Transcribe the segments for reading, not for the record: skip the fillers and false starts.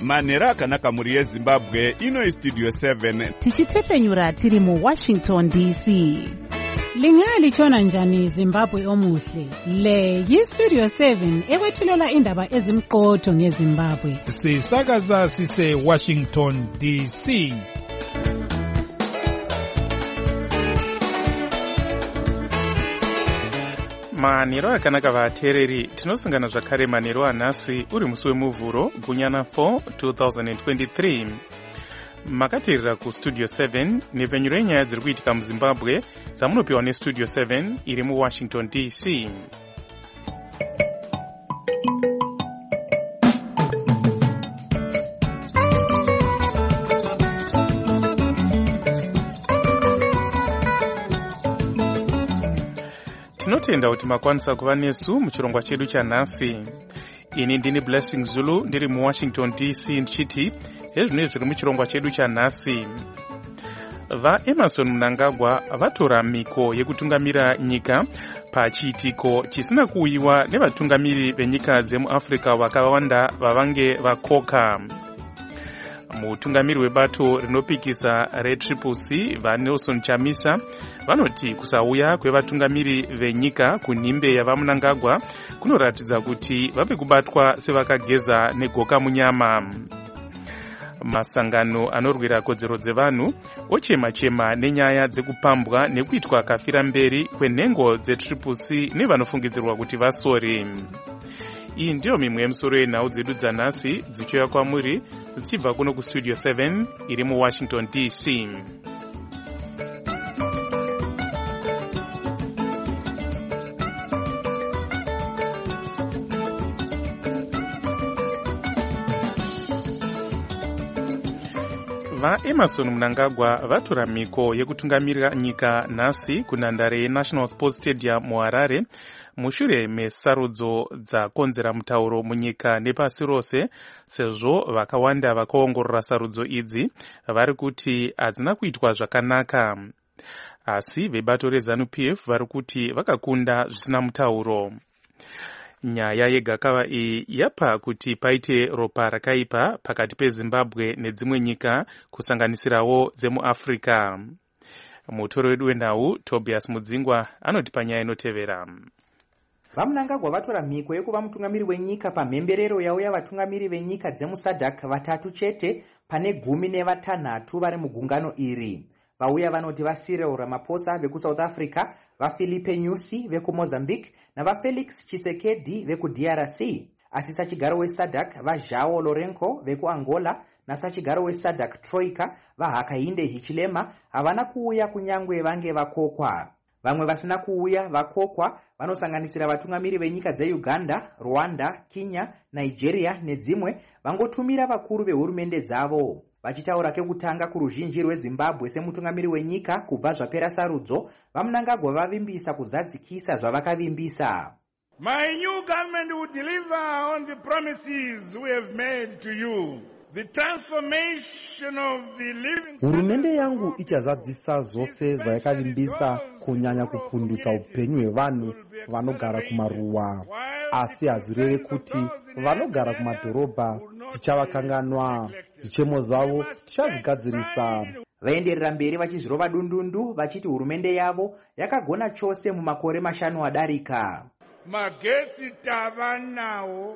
manhero akanaka muri yezimbabwe. Ino istudio 7 tichitefenyura tiri muWashington DC. Lingalitshona njani Zimbabwe omuhle? Le yiStudio 7 ekwethulela indaba ezimqotho ngeZimbabwe. Sisakaza sise Washington DC. Manhero akanaka vateereri, tinosangana zvakare manhero anhasi uri musi wemuvhuro gunyana 4 2023. Makateerera kuStudio 7 nepfenyuro yenyaya dziri kuitika muZimbabwe dzamunopiwa neStudio 7 iri muWashington DC. Tinotenda kuti makwanisa kuva nesu muchirongwa chedu chanhasi. Ini ndini Blessing Zulu ndiri muWashington DC ndichiti hezvinoi zviri muchirongwa chedu chanhasi. VaEmmerson Mnangagwa vatora mhiko yekutungamira nyika pachiitiko chisina kuuyiwa nevatungamiri venyika dzemuAfrica vakawanda vavange vakoka. Mutungamiri webato rinopikisa reTCCC vaNelson Chamisa vanoti kusauya kwevatungamiri venyika kunhimbe yavaMnangagwa kunoratidza kuti vave kubatwa sevakageza negoka munyama. Masangano anorwira kodzero dzevanhu ochema-chema nenyaya dzekupambwa nekuitwa kafira mberi kwenhengo dzeTCCC nevanofungidzirwa kuti vasori. Iyi ndiyo mimwe yemisoro yenhau dzedu dzanhasi dzichiuya kwamuri dzichibva kuno kuStudio 7 iri muWashington DC. VaEmmerson Mnangagwa vatora mhiko yekutungamirira nyika nhasi kunhandare yeNational Sports Stadium muHarare mushure mesarudzo dzakonzera mutauro munyika nepasi rose, sezvo vakawanda vakaongorora sarudzo idzi vari kuti hadzina kuitwa zvakanaka. Asi vebato reZANU-PF vari kuti vakakunda zvisina mutauro. Nyaya yegakava iyi yapa kuti paite ropa rakaipa pakati peZimbabwe nedzimwe nyika kusanganisirawo dzemuAfrica. Mutori wedu wenhau Tobias Mudzingwa anoti panyaya inotevera. VaMnangagwa vatora mhiko yekuva mutungamiri wenyika pamhemberero yavo yavatungamiri venyika dzemuSADC vatatu chete pane 16 vari mugungano iri. Vauya vanoti vaCyril Ramaphosa vekuSouth Africa, vaPhilippe Nyusi vekuMozambique navaFelix Tshisekedi vekuDRC. Asi sachigaro weSADC vaJoão Lourenço vekuAngola nasachigaro weSADC Troika vaHakainde Hichilema havana kuuya kunyangwe vange vakokwa. Vamwe vasina kuuya vakokwa vanosanganisira vatungamiri venyika dzeUganda, Rwanda, Kenya, Nigeria nedzimwe vangotumira vakuru vehurumende dzavo. Vachitaura kekutanga kuruzhinji rweZimbabwe semutungamiri wenyika kubva zvapera sarudzo, vaMnangagwa vavimbisa kuzadzikisa zvavakavimbisa. My new government will deliver on the promises we have made to you. The transformation of the living. Hurumende yangu ichazadzisa zvose zvayakavimbisa, kunyanya kupundutsa upenyu hwevanhu vanogara kumaruwa. Asi hazvirevi kuti vanogara kumadhorobha tichavakanganwa. Zvichemo zvavo tichazvigadzirisa. Vaenderera mberi vachizvirova dundundu vachiti hurumende yavo yakagona chose mumakore 5 adarika. Magetsi tava nawo,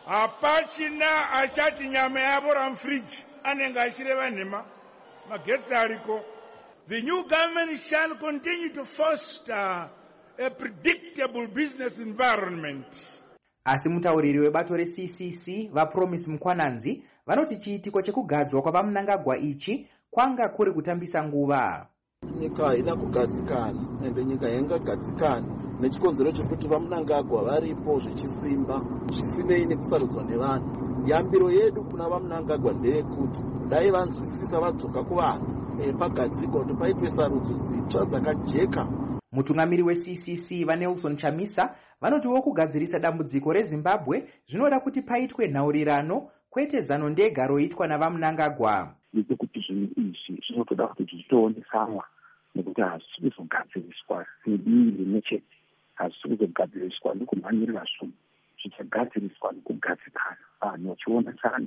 hapachina achati nyama yavo ramfridge anenge achireva nhema. Magetsi ariko. The new government shall continue to foster a predictable business environment. Asi mutauriri webato reCCC vaPromise Mkwananzi vanoti chiitiko chekugadzwa kwavaMnangagwa ichi kwanga kuri kutambisa nguva. Nyika haina kugadzikana, ende nyika haingagadzikana nechikonzero chekuti vaMnangagwa varipo zvichisimba zvisinei nekusarudzwa nevanhu. Yambiro yedu kuna vaMnangagwa ndeyekuti dai vanzwisisa vadzoka kuvanhu pagadzikwa kuti paitwe sarudzo dzitsva dzakajeka. Mutungamiri weCCC vaNelson Chamisa vanotiwo kugadzirisa dambudziko reZimbabwe zvinoda kuti paitwe nhaurirano kwete zano ndega roitwa navaMnangagwa. Kuti zvinhu izvi zvinotoda kuti zvitoonesanwa nekuti hazvisi kuzogadziriswa sedii rimwe chete, hazvisi kuzogadziriswa nekumhanyirira zvunhu, zvichagadziriswa nekugadzikana, vanhu vachionesana.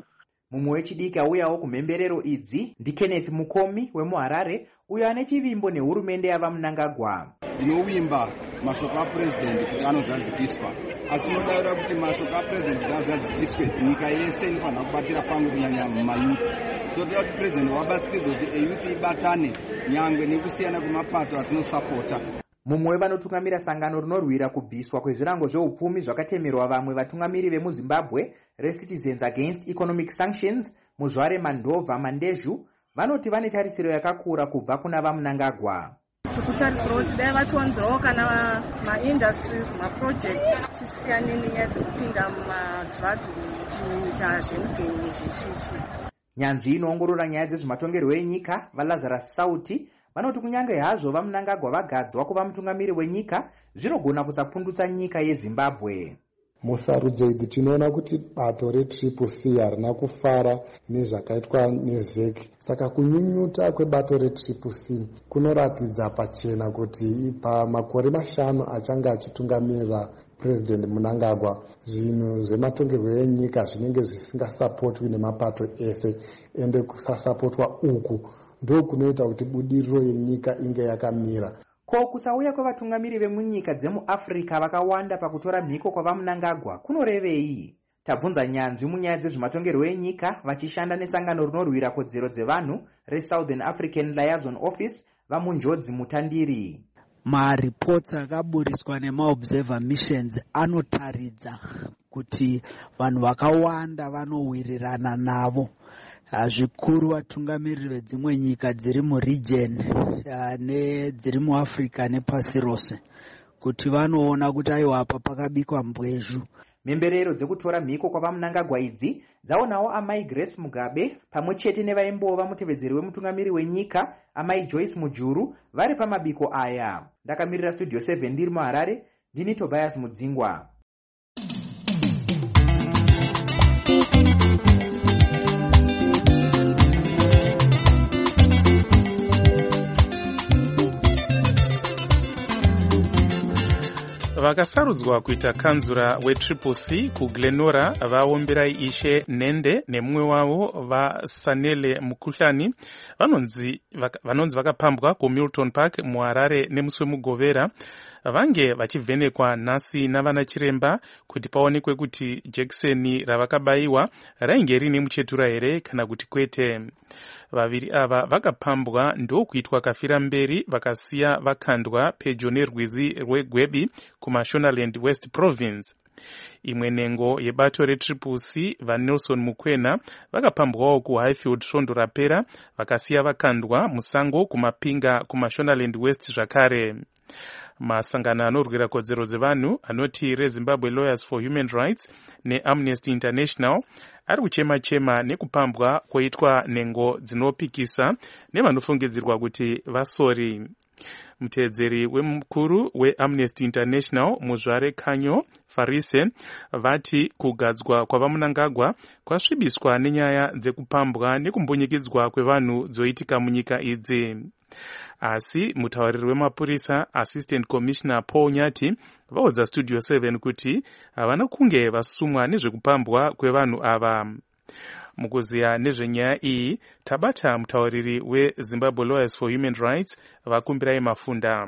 Mumwe wechidiki auyawo kumhemberero idzi ndiKenneth Mukomi wemuHarare, uyo ane chivimbo nehurumende yavaMnangagwa. Ndinovimba mashoko apurezidendi kuti anozadzikiswa, asi tinodaira kuti mashoko apurezidendi kuti azadzikiswe nyika yese inofanira kubatira pamwe, kunyanya mumayuthi. So toda kuti purezidendi wabatsikidzwa kuti eyuthi ibatane nyangwe nekusiyana kwemapato atinosapota. Mumwe wevanotungamira sangano rinorwira kubviswa kwezvirango zveupfumi zvakatemerwa vamwe vatungamiri vemuZimbabwe reCitizens Against Economic Sanctions, Muzvare Mandova Mandezhu, vanoti vane tarisiro yakakura kubva kuna vaMnangagwa. Tikutarisira kuti dai vatonzirawo kana maindustries maprojects tisiyane nenyaya dzekupinda mumadrug kuita zveudenyi zvechichi. Nyanzvi inoongorora nyaya dzezvematongerwo enyika vaLazarus Sauti vanoti kunyange hazvo vaMnangagwa vagadzwa kuva mutungamiri wenyika, zvinogona kusapundutsa nyika yeZimbabwe. Musarudzo idzi tinoona kuti bato reCCC harina kufara nezvakaitwa neZEC. Saka kunyunyuta kwebato reCCC kunoratidza pachena kuti pamakore 5 achanga achitungamirira President Mnangagwa, zvinhu zvematongerwo enyika zvinenge zvisingasapotwi nemapato ese, ende kusasapotwa uku ndo kunoita kuti budiriro yenyika inge yakamira. Ko kusauya kwavatungamiri vemunyika dzemuAfrica vakawanda pakutora mhiko kwavaMnangagwa kunorevei? Tabvunza nyanzvi munyaya dzezvematongerwo enyika vachishanda nesangano rinorwira kodzero dzevanhu reSouthern African Liaison Office vaMunjodzi Mutandiri. Maripots akaburiswa nemaobserver missions anotaridza kuti vanhu vakawanda vanowirirana navo, zvikuru vatungamiriri vedzimwe nyika dziri muregion nedziri muAfrica nepasi rose, kuti vanoona kuti aiwa apa pakabikwa mbwezhu. Mhemberero dzekutora mhiko kwavaMnangagwa idzi dzaonawo amai Grace Mugabe pamwe chete nevaimbova mutevedzeri wemutungamiri wenyika amai Joyce Mujuru vari pamabiko aya. Ndakamirira Studio 7 ndiri muHarare, ndini Tobias Mudzingwa. Vakasarudzwa kuita kanzura weCCC kuGlenora vaomberai Ishe Nende nemumwe wavo vaSanele Mukuhlani vanonzi vakapambwa kuMilton Park muHarare nemusi weMugovera, vange vachivhenekwa nhasi navana chiremba kuti paonekwe kuti jekiseni ravakabayiwa rainge rine muchetura here kana kuti kwete. Vaviri ava vakapambwa ndokuitwa kafira mberi vakasiya vakandwa pedyo nerwizi rweGwebi kuMashonaland West Province. Imwe nengo yebato reCCC vaNelson Mukwena vakapambwawo kuHighfield svondo rapera vakasiya vakandwa musango kumapinga kuMashonaland West zvakare. Masangano anorwira kodzero dzevanhu anoti reZimbabwe Lawyers for Human Rights neAmnesty International ari kuchema-chema nekupambwa kwoitwa nengo dzinopikisa nevanofungidzirwa kuti vasori. Mutedzeri wemukuru weAmnesty International Muzvare Kanyo Farise vati kugadzwa kwavaMnangagwa kwasvibiswa nenyaya dzekupambwa nekumbunyikidzwa kwevanhu dzoitika munyika idzi. Asi mutauriri wemapurisa Assistant Commissioner Paul Nyati vaudza Studio 7 kuti havana kunge vasumwa nezvekupambwa kwevanhu ava. Mukuziya nezvenyaya iyi tabata mutauriri weZimbabwe Lawyers for Human Rights Vakumbirai Mafunda.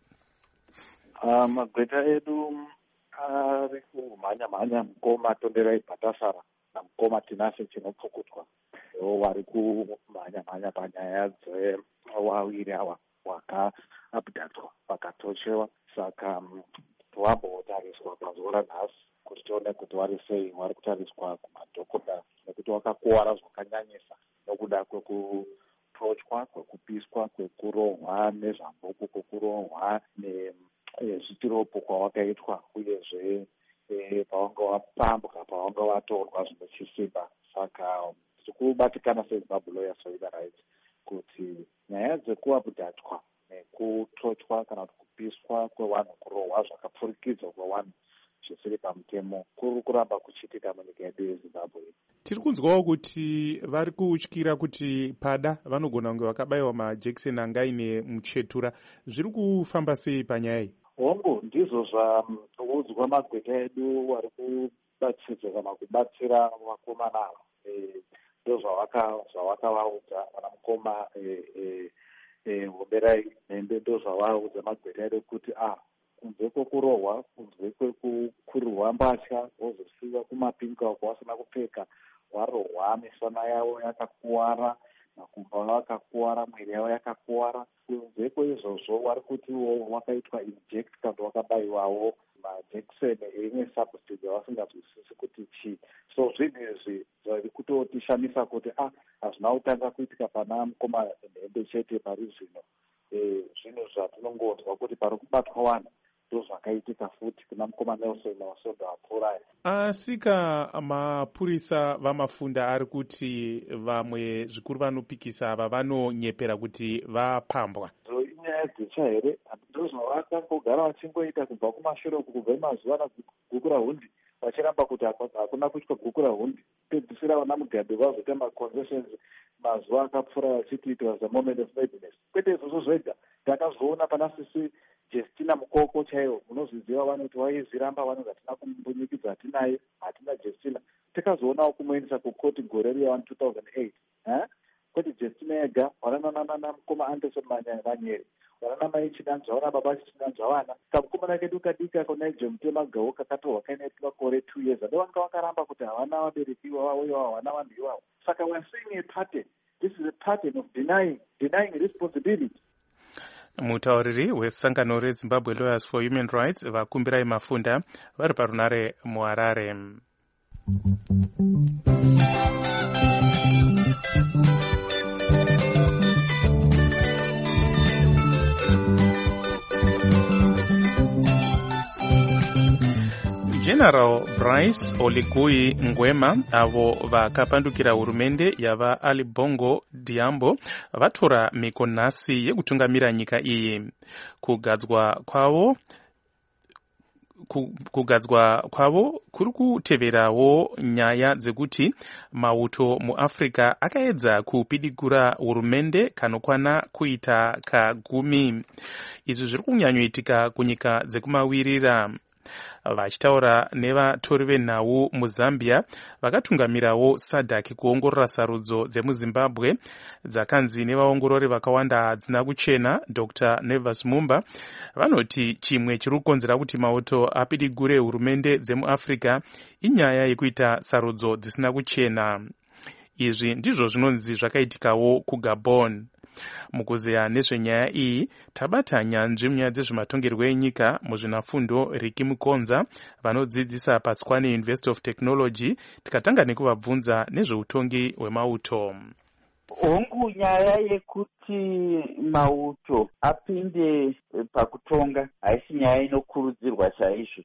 Magweta edu ari kumhanya-mhanya mukoma Tonderai Bhatasara namukoma Tinashe Chinopfukutwa, vari kumhanya-mhanya panyaya dzevaviri ava vakaabhudhatwa vakatochewa. Saka wambotariswa pazuva ranhasi kuti tione kuti vari sei. Vari kutariswa kumadhokodha nekuti wakakuwara zvakanyanyisa nokuda kwekutochwa, kwekupiswa, kwekurohwa nezvambuku, kwekurohwa nezvitiropo kwawakaitwa, uyezve pawanga wapambwa, pawanga watorwa zvine chisimba. Saka tiri kubatikana seZimbabwe Lawyers for Human Rights kuti nyaya dzekuabhudhatwa nekutochwa kana kuti kupiswa kwevanhu, kurohwa zvakapfurikidzwa kwevanhu zvisiri pamutemo kuri kuramba kuchitika munyika yedu yeZimbabwe. Tiri kunzwawo kuti vari kutyira kuti pada vanogona kunge vakabayiwa majekiseni angaine muchetura. Zviri kufamba sei panyaya iyi? Hongu ndizvo zvaudzwa magweta edu vari kubatsira vakomana ava. zvavakavaudza vana mukoma Homberai Nhembe, ndozvavaudza Magwenya edu kuti kunze kwekurohwa, kunze kwekukurirwa mbatya, wozosiwa kumapinga uko wasina kupfeka, warohwa, misana yavo yakakuwara, makumbo avo akakuwara, mwiri yavo yakakuwara. Kunze kweizvozvo wari kuti wakaitwa inject kana wakabayiwawo majekiseni eimwe substance yavasingazwisisi kuti chii. So zvinhu izvi zviri kutotishamisa kuti hazvina kutanga kuitika pana mukoma Nhembe chete pari zvino. Zvinhu zvatinongonzwa kuti pari kubatwa vanhu ndozvakaitika futi kuna mukoma Nelson Masondo apfuura. Asika mapurisa vamafunda ari kuti vamwe zvikuru vanopikisa ava vanonyepera kuti vapambwa. Inyaya dzitsva here? Ndozvavakangogara vachingoita kubva kumashure uku, kubva mazuva guku rahundi vachiramba kuti hakuna kuitwa guku rahundi. Pedzisira vana Mugabe vazoita maconcessions mazuva akapfuura vachiti it was a moment of madness. Kwete izvozvo zvega, takazoona pana sisi Justina Mukoko chaiwo, munozviziva vanoti waizviramba vanhu vatina kumbunyikidza hatinaye, hatina Justina. Takazoonawo kumuendesa kukoti gore riya 2008. Kwete Justina yega, wanana mukoma Anderson Manyeri, wanana mai Chidanzwa, wana baba Chidanzwa vana. Kamukomana kedu kadika kona Mutema Gawo kakatorwa kaine makore 2 years. Ndovanga vakaramba kuti havana vabereki vavo iwavo, havana vanhu ivavo. Saka we are seeing a pattern. This is a pattern of denying responsibility. Mutauriri wesangano reZimbabwe Lawyers for Human Rights Vakumbirai Mafunda vari parunare muHarare. General Bryce Oligui Nguema avo vakapandukira hurumende yava Ali Bongo Diambo vatora mhiko nhasi yekutungamira nyika iyi. Kugadzwa kwavo kuri kuteverawo nyaya dzekuti mauto muAfrica akaedza kupidigura hurumende kanokwana kuita ka10. Izvi zviri kunyanyoitika kunyika dzekumawirira. Vachitaura nevatori venhau muZambia vakatungamirawo SADC kuongorora sarudzo dzemuZimbabwe dzakanzi nevaongorori vakawanda hadzina kuchena. Dr. Nevas Mumba vanoti chimwe chiri kukonzera kuti mauto apidigure hurumende dzemuAfrica inyaya yekuita sarudzo dzisina kuchena. Izvi ndizvo zvinonzi zvakaitikawo kuGabon. Mukuzeya nezvenyaya iyi tabata nyanzvi munyaya dzezvematongerwo enyika muzvinafundo Riki Mukonza vanodzidzisa paTswane University of Technology, tikatanga nekuvabvunza nezveutongi hwemauto. Hongu nyaya yekuti mauto apinde pakutonga haisi nyaya inokurudzirwa chaizvo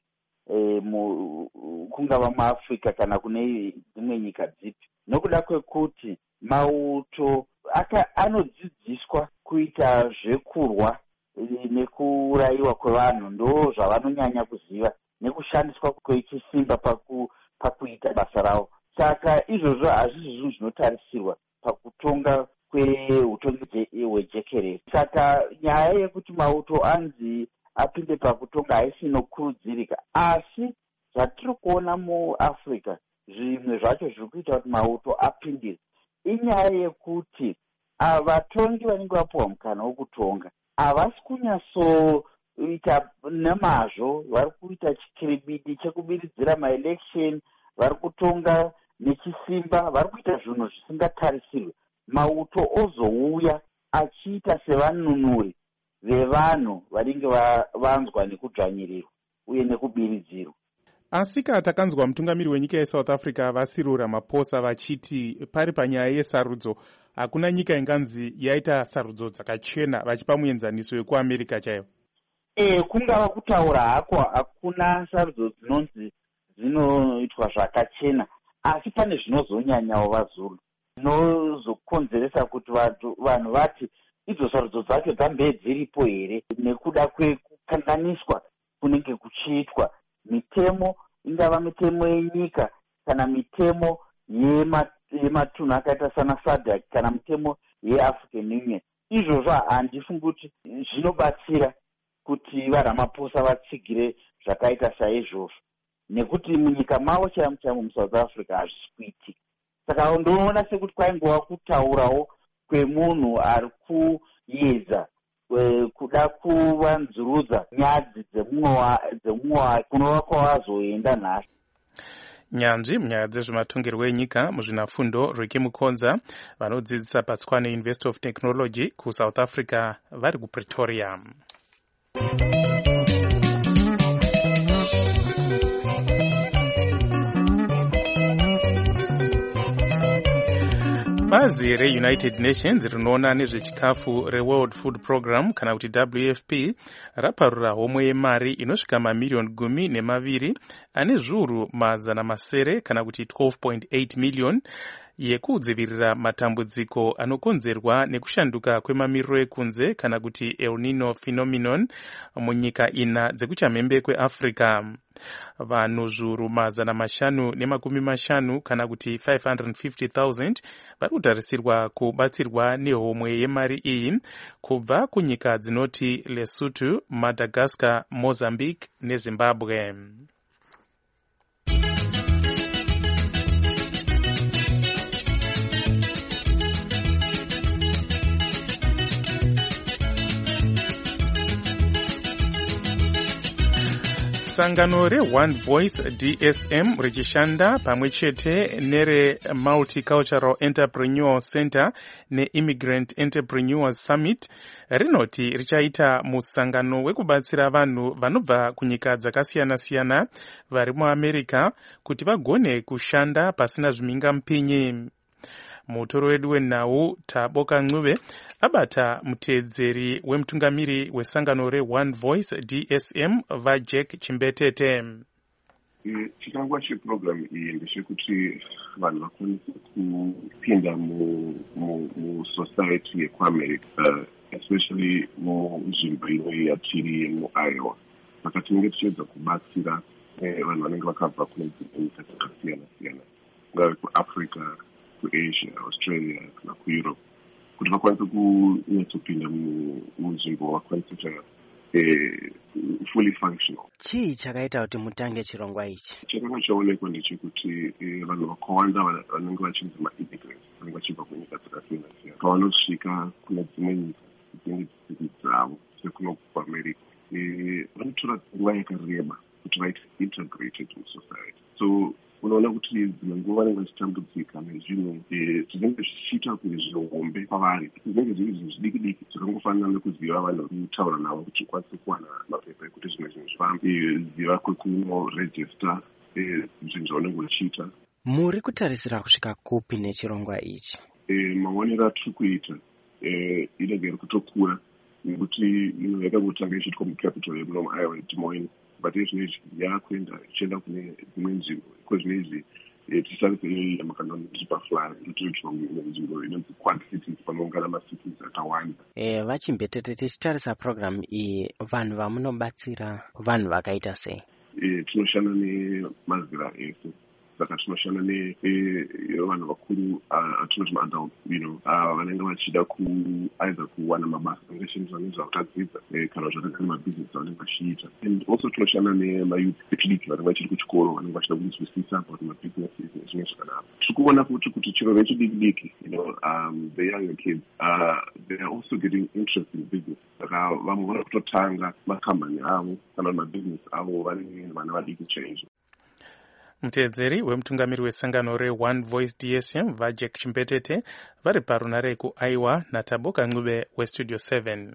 kungava muAfrica kana kune dzimwe nyika dzipi, nokuda kwekuti mauto anodzidziswa kuita zvekurwa nekurayiwa kwevanhu, ndo zvavanonyanya kuziva, nekushandiswa kwechisimba pakuita basa ravo. Saka izvozvo hazvisi zvinhu zvinotarisirwa pakutonga kweutongi hwejekerere. Saka nyaya yekuti mauto anzi apinde pakutonga haisi inokurudzirika, asi zvatiri kuona muAfrica zvimwe zvacho zviri kuita kuti mauto apindire inyaya yekuti vatongi vanenge vapuwa mukana wokutonga havasi kunyatsoita nemazvo, vari kuita chikiribidi chekubiridzira maelection, vari kutonga nechisimba, vari kuita zvinhu zvisingatarisirwe. Mauto ozouya achiita sevanunuri vevanhu vanenge vanzwa nekudzvanyirirwa uye nekubiridzirwa. Asika takanzwa mutungamiri wenyika yeSouth Africa Cyril Ramaphosa vachiti pari panyaya yesarudzo hakuna nyika inganzi yaita sarudzo dzakachena, vachipa muenzaniso wekuAmerica chaiwo. Kungava kutaura hako hakuna sarudzo dzinonzi dzinoitwa zvakachena, asi pane zvinozonyanyawo vaZulu zvinozokonzeresa kuti vanhu vati idzo sarudzo dzacho dzambe dziripo here, nekuda kwekukanganiswa kunenge kuchiitwa mitemo, ingava mitemo yenyika kana mitemo yematunhu akaita sana SADC kana mitemo yeAfrican Union. Izvozvo handifungi kuti zvinobatsira kuti vaRamaphosa vatsigire zvakaita saizvozvo, nekuti munyika mavo chaimo muSouth Africa hazvisi kuitika. saka ndoona sekuti kwaingova kutaurawo kwemunhu ari kuedza kuda kuvanzurudza nyadzi dzemumwe kunova kwavazoenda nhasi. Nyanzvi munyaya dzezvematongerwo enyika muzvinafundo Ricky Mukonza vanodzidzisa paTswane University of Technology kuSouth Africa vari kuPretoria. Bazi reUnited Nations rinoona nezvechikafu reWorld Food Program kana kuti WFP raparura homwe yemari inosvika mamiliyoni 12 ane zviuru mazana masere kana kuti 12.8 million yekudzivirira matambudziko anokonzerwa nekushanduka kwemamiriro ekunze kana kuti El Nino phenomenon munyika 4 dzekuchamhembe kweAfrica. Vanhu zviuru mazana 550 kana kuti 550,000 vari kutarisirwa kubatsirwa nehomwe yemari iyi kubva kunyika dzinoti Lesotho, Madagascar, Mozambique neZimbabwe. Sangano reOne Voice DSM richishanda pamwe chete nere Multicultural Entrepreneur Center neImmigrant Entrepreneurs Summit rinoti richaita musangano wekubatsira vanhu vanobva kunyika dzakasiyana-siyana vari muAmerica kuti vagone kushanda pasina zvimhingamupinyi. Mutoro wedu wenhau Taboka Ncube abata muteedzeri wemutungamiri wesangano reOne Voice DSM vaJack Chimbetete. Chikangwa cheprogramu iyi ndechekuti vanhu vakwanise kupinda musociety yekuAmerica, especially munzvimbo ino yatiri muIowa. Saka tinenge tichiedza kubatsira vanhu vanenge vakabva kune dzimwe nyika dzakasiyana-siyana, ngave kuAfrica, kuAsia, Australia kana kuEurope, kuti vakwanise kunyatsopinda munzvimbo vakwanise kuita fully functional. Chii chakaita kuti mutange chirongwa ichi? Chakanga chaonekwa ndechekuti vanhu vakawanda vanenge vachinzi maimmigrants vanenge vachibva kunyika dzakasiyana-siyana pavanosvika kune dzimwe nyika dzinenge dziri dzavo sekuno kuAmerica vanotora nguva yakareba kuti vaite integrated musociety. So unoona kuti dzimwe nguva vanenge vachitambudzika nezvinhu zvinenge zvichiita kuti zvihombe kwavari, zvinenge zviri zvinhu zvidiki-diki zvakangofanana nekuziva vanhu vari kutaura navo kuti ukwanise kuwana mapepa ekuti zvimwe zvinhu zvifambe, ziva kwekunorejista zvinhu zvaunenge uchiita. Muri kutarisira kusvika kupi nechirongwa ichi? Maonero atiri kuita inenge iri kutokura nekuti yakangotanga ichiitwa mucapital yemuno muIowa Des Moines, but izvinezvi yakuenda ichienda kune dzimwe nzvimbo. Kwezvinezvi tichitarisa iyo yamakanoti pafly itoitwa nzvimbo inonzi Quad Cities panoungana macities akawanda. Vachimbetete, tichitarisa programu iyi vanhu vamunobatsira vanhu vakaita sei? Tinoshanda nemazera ese. Saka tinoshanda nevanhu vakuru atinoti maadult, vanenge vachida either kuwana mabasa angashandiswa nezvautadzidza kana zvakagara mabhizinesi vanenge vachiita. And also tinoshanda nemayouth echidiki vanenge vachiri kuchikoro vanenge vachida kunzwisisa about mabhizinesi nezvimwe zvakadaro. Tiri kuona kuti chiro vechidiki-diki, the younger kids, they are also getting interest in business. Saka vamwe vari kutotanga makambani avo kana mabhizinesi avo vanenge vana vadiki chaizvo. Muteedzeri wemutungamiri wesangano reOne Voice DSM vaJack Chimbetete vari parunare kuIowa naTaboka Ncube weStudio 7.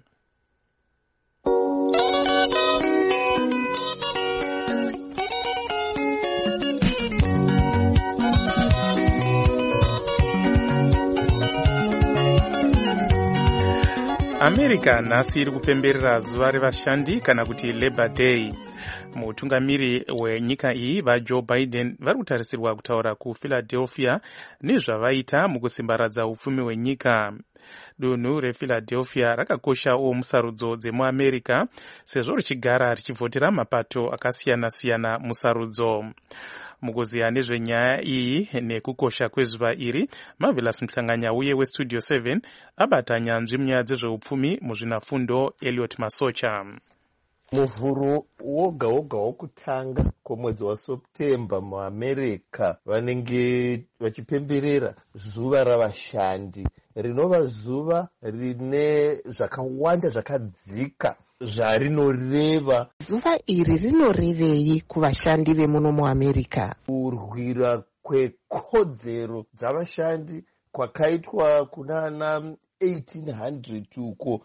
America nhasi iri kupemberera zuva revashandi kana kuti Labor Day. Mutungamiri wenyika iyi vaJoe Biden vari kutarisirwa kutaura kuPhiladelphia nezvavaita mukusimbaradza upfumi hwenyika. Dunhu rePhiladelphia rakakoshawo musarudzo dzemuAmerica sezvo richigara richivhotera mapato akasiyana-siyana musarudzo. Mukuziya nezvenyaya iyi nekukosha kwezuva iri, Marvelous Mhlanganyauye weStudio 7 abata nyanzvi munyaya dzezveupfumi muzvinafundo Elliot Masocha. muvhuro woga woga wokutanga kwemwedzi waSeptemba muAmerica vanenge vachipemberera zuva ravashandi, rinova zuva rine zvakawanda zvakadzika zvarinoreva. Zuva iri rinorevei kuvashandi vemuno muAmerica? Kurwira kwekodzero dzavashandi kwakaitwa kunana 1800 uko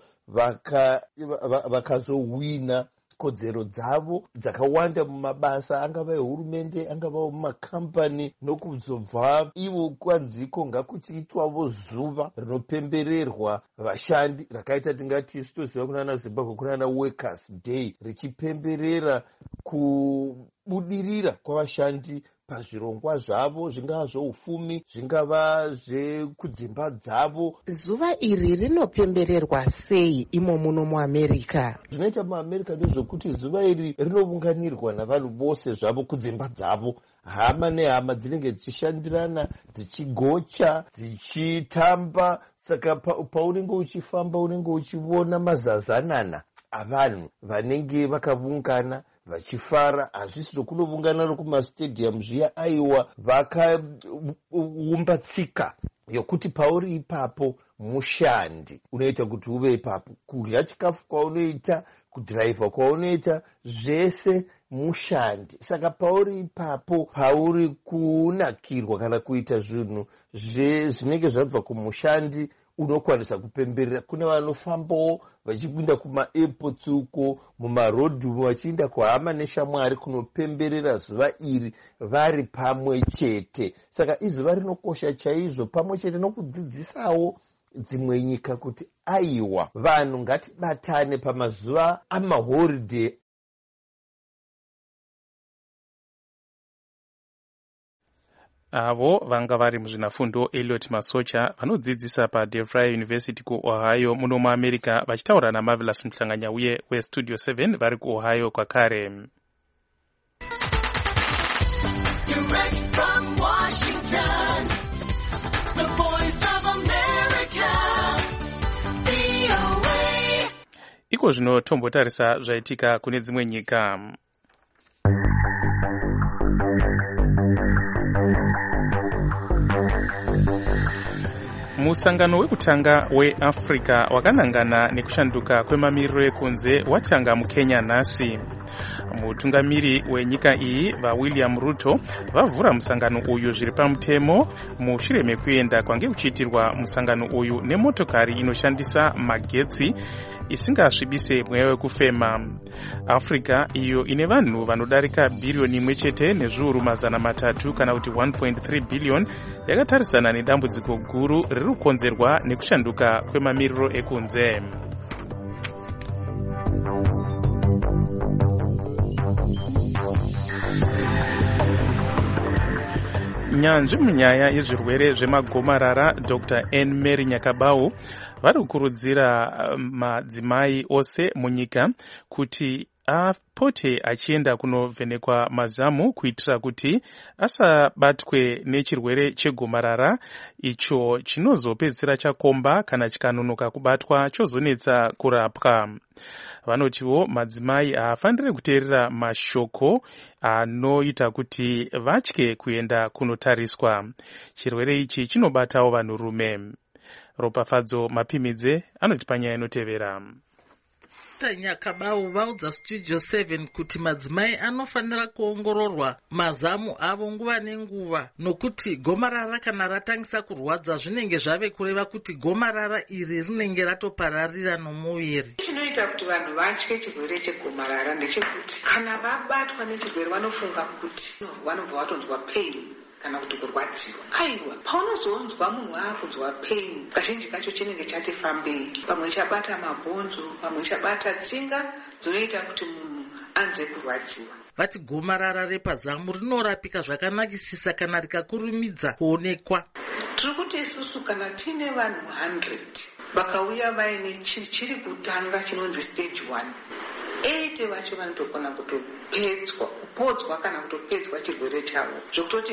vakazowina kodzero dzavo dzakawanda mumabasa, angava ehurumende, angava mumakambani, nokuzobva ivo kwanziko ngakuchiitwavo zuva rinopembererwa vashandi rakaita tingati sitoziva kunana Zimbabwe kunana Workers Day, richipemberera kubudirira kwavashandi pazvirongwa zvavo, zvingava zvoufumi, zvingava zvekudzimba dzavo. Zuva iri rinopembererwa sei imo muno muAmerica? Zvinoita muAmerica ndezvekuti zuva iri rinounganirwa navanhu vose zvavo kudzimba dzavo. Hama nehama dzinenge dzichishandirana, dzichigocha, dzichitamba. Saka paunenge uchifamba unenge uchiona mazazanana avanhu vanenge vakaungana vachifara. Hazvisi zvokunoungana nokumastadium zviya, aiwa, vakaumba tsika yokuti pauri ipapo mushandi, unoita kuti uve ipapo. Kudya chikafu kwaunoita, kudhiraivha kwaunoita, zvese mushandi. Saka pauri ipapo, pauri kunakirwa kana kuita zvinhu zvinenge zvabva kumushandi, unokwanisa kupemberera. Kuna vanofambawo vachipinda kuma-airports uko, mumarodhumu, vachiinda kuhama neshamwari kunopemberera zuva iri vari pamwe chete. Saka izuva rinokosha chaizvo, pamwe chete nokudzidzisawo dzimwe nyika kuti aiwa, vanhu ngatibatane pamazuva amaholiday. Avo vanga vari muzvinafundo Elliot Masocha vanodzidzisa paDeVry University kuOhio muno muAmerica, vachitaura naMarvelous Mhlanganya uye weStudio 7 vari kuOhio kwakare. Direct from Washington, the voice of America, VOA. Iko zvino tombotarisa zvaitika kune dzimwe nyika. Musangano wekutanga weAfrica wakanangana nekushanduka kwemamiriro ekunze watanga muKenya nhasi. Mutungamiri wenyika iyi vaWilliam Ruto vavhura musangano uyu zviri pamutemo mushure mekuenda kwange kuchiitirwa musangano uyu nemotokari inoshandisa magetsi isingasvibise mweya wekufema. Africa iyo ine vanhu vanodarika bhiriyoni imwe chete nezviuru mazana matatu kana kuti 1.3 billion yakatarisana nedambudziko guru riri kukonzerwa nekushanduka kwemamiriro ekunze. Nyanzvi munyaya yezvirwere zvemagomarara Dr. Anne Mary Nyakabau vari kukurudzira madzimai ose munyika kuti apote achienda kunovhenekwa mazamu kuitira kuti asabatwe nechirwere chegomarara icho chinozopedzisira chakomba kana chikanonoka kubatwa chozonetsa kurapwa. Vanotiwo madzimai haafaniri kuteerera mashoko anoita kuti vatye kuenda kunotariswa. Chirwere ichi chinobatawo vanhurume. Ropafadzo Mapimidze anoti panyaya inotevera. Nyakabau vaudza Studio 7 kuti madzimai anofanira kuongororwa mazamu avo nguva nenguva, nokuti gomarara kana ratangisa kurwadza zvinenge zvave kureva kuti gomarara iri rinenge ratopararira nomuviri. Chinoita kuti vanhu vatye chirwere chegomarara ndechekuti kana vabatwa nechirwere vanofunga kuti vanobva vatonzwa pain kana kuti kurwadziwa. Aiwa, paunozonzwa munhu waakunzwa pain, kazhinji kacho chinenge chati fambei. Pamwe chabata mabhonzo, pamwe chabata tsinga, dzinoita kuti munhu anze kurwadziwa. Vati gomarara repazamu rinorapika zvakanakisisa kana rikakurumidza kuonekwa. Tiri kuti isusu kana tine vanhu 100 vakauya vaine chiri kutanga chinonzi stage 1, 80 vacho vanotokona kupodzwa kana kutopedzwa chirwere chavo, zvokutoti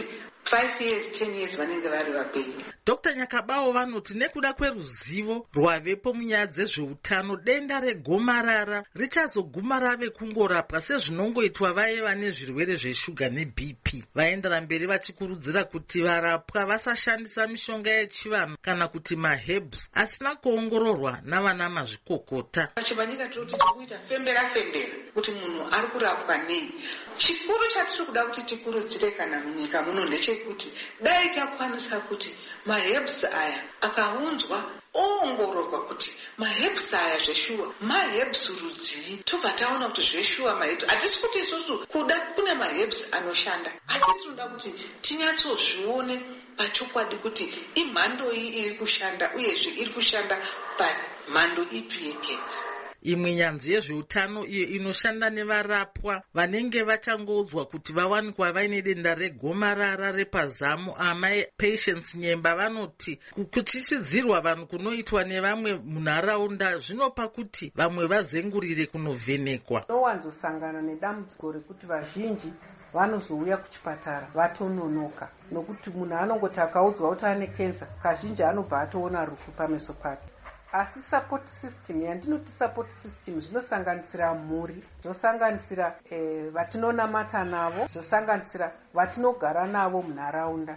5 years 10 years vanenge vari vapenyu. Dr. Nyakabawo vanoti nekuda kweruzivo rwavepo munyaya dzezveutano, denda regomarara richazoguma rave kungorapwa sezvinongoitwa vaye vane zvirwere zveshuga neBP. Vaendera mberi vachikurudzira kuti varapwa vasashandisa mishonga yechivanhu kana kuti maherbs asina kuongororwa navana mazvikokota. Pachimanyika toti tikuita fembera kuti munhu ari kurapwa nei. Chikuru chatiri kuda kuti tikurudzire kana munyika muno ndechekuti dai takwanisa kuti maherbs aya akaunzwa oongororwa kuti maherbs aya zveshuwa maherbs rudzii, tobva taona kuti zveshuwa maherbs. Hatisi kuti isusu kuda kune maherbs anoshanda, asi tinoda kuti tinyatsozvione pachokwadi kuti imhando iyi iri kushanda uyezve iri kushanda pamhando ipi yekenza. Imwe nyanzvi yezveutano iyo inoshanda nevarapwa vanenge vachangoudzwa kuti vawanikwa vaine denda regomarara repazamu, amai Patience Nyemba, vanoti kutyisidzirwa vanhu kunoitwa nevamwe munharaunda zvinopa kuti vamwe vazengurire kunovhenekwa. Towanzosangana nedambudziko rekuti vazhinji vanozouya kuchipatara vatononoka, nokuti munhu anongoti akaudzwa kuti ane kenza, kazhinji anobva atoona rufu pameso pake. Asi support system, yandinoti support system, zvinosanganisira mhuri, zvosanganisira vatinonamata navo, zvosanganisira vatinogara navo munharaunda.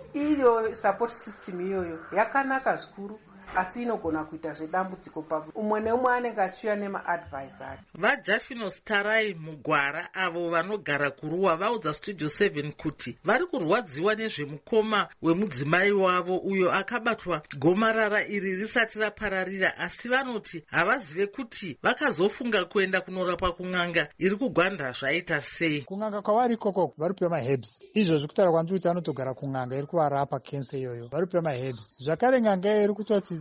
Iyo support system iyoyo yakanaka zvikuru, asi inogona kuita zvedambudziko pakuti umwe neumwe anenge achiuya nemaadvise ake. VaJafino Starai Mugwara avo vanogara kuruwa vaudza Studio 7 kuti vari kurwadziwa nezvemukoma wemudzimai wavo uyo akabatwa gomarara iri risati rapararira, asi vanoti havazive kuti vakazofunga kuenda kunorapwa kun'anga iri kugwanda zvaita sei. Kun'anga kwavari ikoko vari kupiwa maherbs, izvozvi kutaura kwanzi kuti anotogara kun'anga iri kuvarapa kensa iyoyo, vari kupiwa maherbs. Zvakare n'anga iri kutoti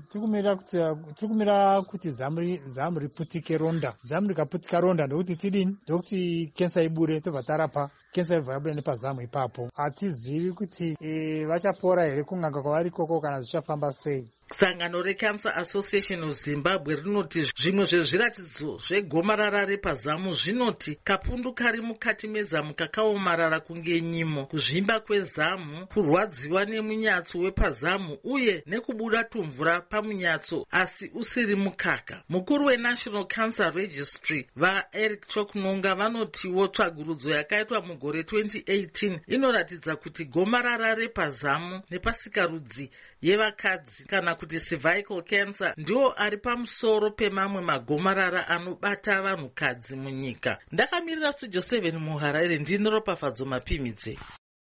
tirikumira kuti zamu riputike ronda, zamu rikaputika ronda ndokuti tidini, ndokuti kensa ibure, tobva tarapa kensa ibva yabuda nepazamu ipapo. Hatizivi kuti vachapora here kun'anga kwavari ikoko kana zvichafamba sei. Sangano reCancer Association of Zimbabwe rinoti zvimwe zvezviratidzo zvegomarara repazamu zvinoti kapundu kari mukati mezamu kakaomarara kunge nyimo, kuzvimba kwezamu, kurwadziwa nemunyatso wepazamu uye nekubuda tumvura pamunyatso asi usiri mukaka. Mukuru weNational Cancer Registry vaEric Chokunonga vanotiwo tsvagurudzo yakaitwa mugore 2018 inoratidza kuti gomarara repazamu nepasikarudzi yevakadzi kana kuti cervical cancer ndiwo ari pamusoro pemamwe magomarara anobata vanhukadzi munyika. Ndakamirira Studio 7 muHarare, ndini Ropafadzo Mapimidze.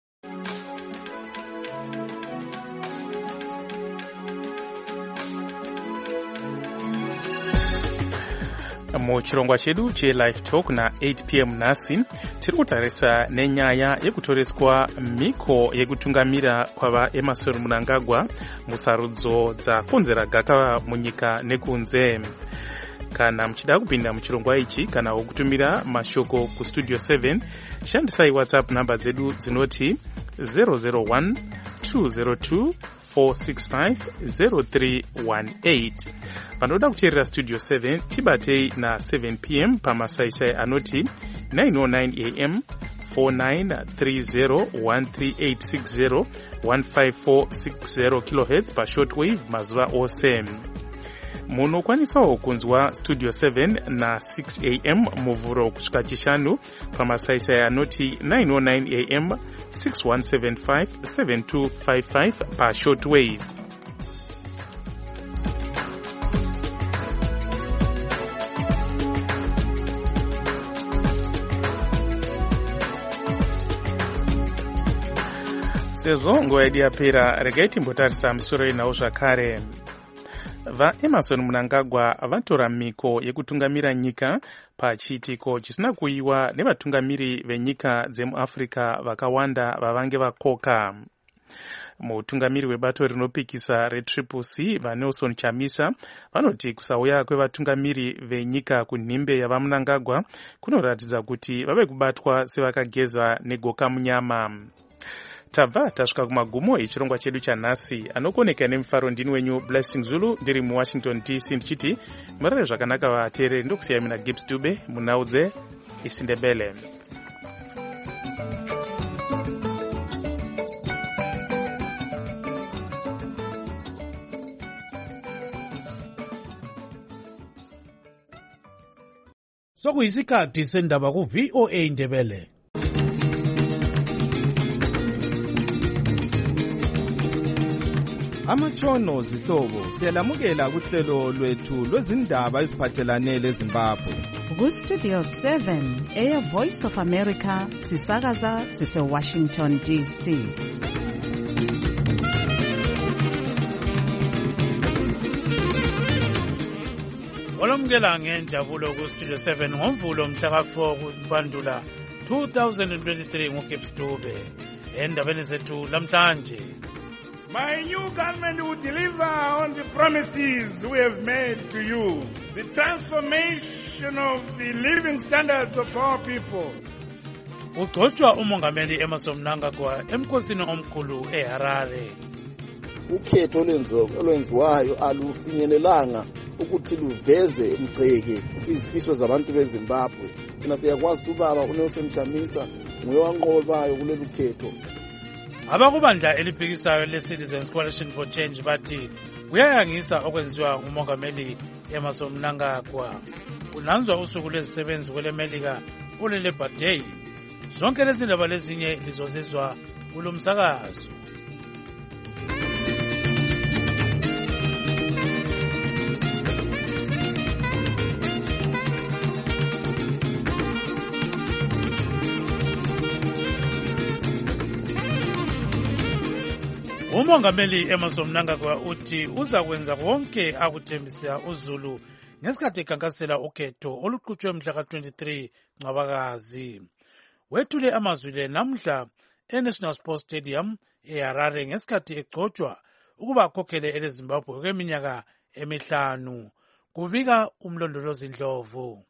Muchirongwa chedu cheLive Talk na 8 p.m. nhasi tiri kutarisa nenyaya yekutoreswa mhiko yekutungamira kwava Emmerson Mnangagwa musarudzo dzakonzera gakava munyika nekunze. Kana muchida kupinda muchirongwa ichi kana wokutumira mashoko kustudio 7, shandisai WhatsApp namba dzedu dzinoti 001 202 465-0318. Panoda kuteerera Studio 7 tibatei na 7 p.m. pamasaisai anoti 909 am 4930 13860 kHz pashortwave mazuva ose. Munokwanisawo kunzwa Studio 7 na 6 am muvhuro kusvika chishanu pamasaisai anoti 909 am 6175 7255 pashortwave. Sezvo nguva yedu yapera, regai timbotarisa misoro inawo zvakare. VaEmmerson Mnangagwa vatora mhiko yekutungamira nyika pachiitiko chisina kuiwa nevatungamiri venyika dzemuAfrica vakawanda vavange vakoka. Mutungamiri webato rinopikisa reTriple-C vaNelson Chamisa vanoti kusauya kwevatungamiri venyika kunhimbe yavaMnangagwa kunoratidza kuti vave kubatwa sevakageza negoka munyama. Tabva tasvika kumagumo echirongwa chedu chanhasi. Anokoneka nemufaro ndini wenyu Blessing Zulu, ndiri muWashington DC ndichiti murare zvakanaka vateereri. Ndokusiyai mina Gibbs Dube munaudze isindebele. sokuyisikhathi sendaba ku-VOA Indebele. Amatshono zihlobo siyalamukela kuhlelo lwethu lwezindaba eziphathelane leZimbabwe. Ku-Studio 7 Air Voice of America sisakaza sise-Washington DC. Olumkela ngenjabulo ku-Studio 7 ngoMvulo mhla ka-4 kuBandula 2023 nguGibbs Dube. Endabeni zethu lamhlanje. My new government will deliver on the promises we have made to you. The transformation of the living standards of our people. Ugcotshwa umongameli Emmerson Mnangagwa emkhosini omkhulu eHarare. Ukhetho olwenziwayo alufinyelelanga ukuthi luveze umgceke izifiso zabantu beZimbabwe. Thina siyakwazi ukuthi ubaba uNelson Chamisa nguye wanqobayo kulolu khetho. Abakubandla eliphikisayo le-Citizens Coalition for Change bathi kuyayangisa okwenziwa ngumongameli Emmerson Mnangagwa. Kunanzwa usuku lwezisebenzi kwelemelika olwe-Labor Day. Zonke lezi ndaba lezinye lizozizwa kulo msakazo. Umongameli Emmerson Mnangagwa uthi uzakwenza konke akuthembisa uZulu ngesikhathi ekhankasela ukhetho oluqhutshwe mhla ka-23 Ncwabakazi. Wethule amazwi le namhla eNational Sports Stadium eHarare ngesikhathi egcotshwa ukuba akhokhele eleZimbabwe kweminyaka emihlanu. Kubika umlondolozi Ndlovu.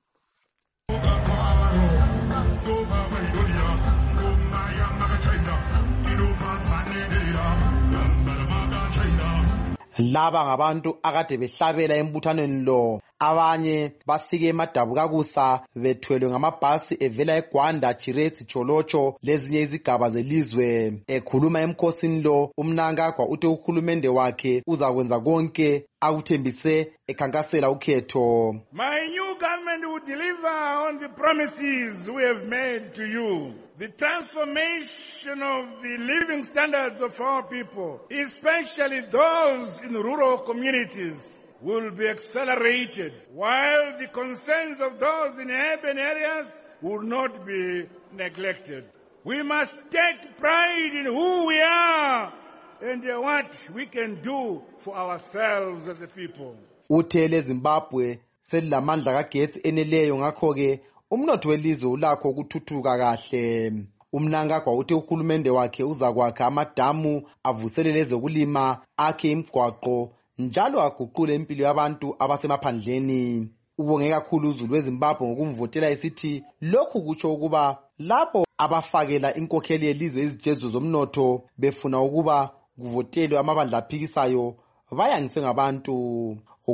Laba ngabantu akade behlabela embuthanweni lo. Abanye bafike eMadabukakusa bethwelwe ngamabhasi evela eGwanda, Chiretsi, Cholocho lezinye izigaba zelizwe. Ekhuluma emkhosini lo, uMnangagwa uthi uhulumende wakhe uzakwenza konke akuthembise ekhankasela ukhetho. My new government will deliver on the promises we have made to you. The transformation of the living standards of our people, especially those in rural communities, will be accelerated, while the concerns of those in urban areas will not be neglected. We must take pride in who we are and what we can do for ourselves as a people. Uthele Zimbabwe selilamandla kagetsi eneleyo, ngakho ke umnotho welizwe ulakho ukuthuthuka kahle. uMnangagwa uthi uhulumende wakhe uzakwakha amadamu, avuselele ezokulima, akhe imigwaqo njalo aguqule impilo yabantu abasemaphandleni. Ubonge kakhulu uZulu weZimbabwe ngokumvotela esithi lokhu kutsho ukuba lapho abafakela inkokheli yelizwe izijezo zomnotho befuna ukuba kuvotelwe amabandla aphikisayo bayangiswe ngabantu.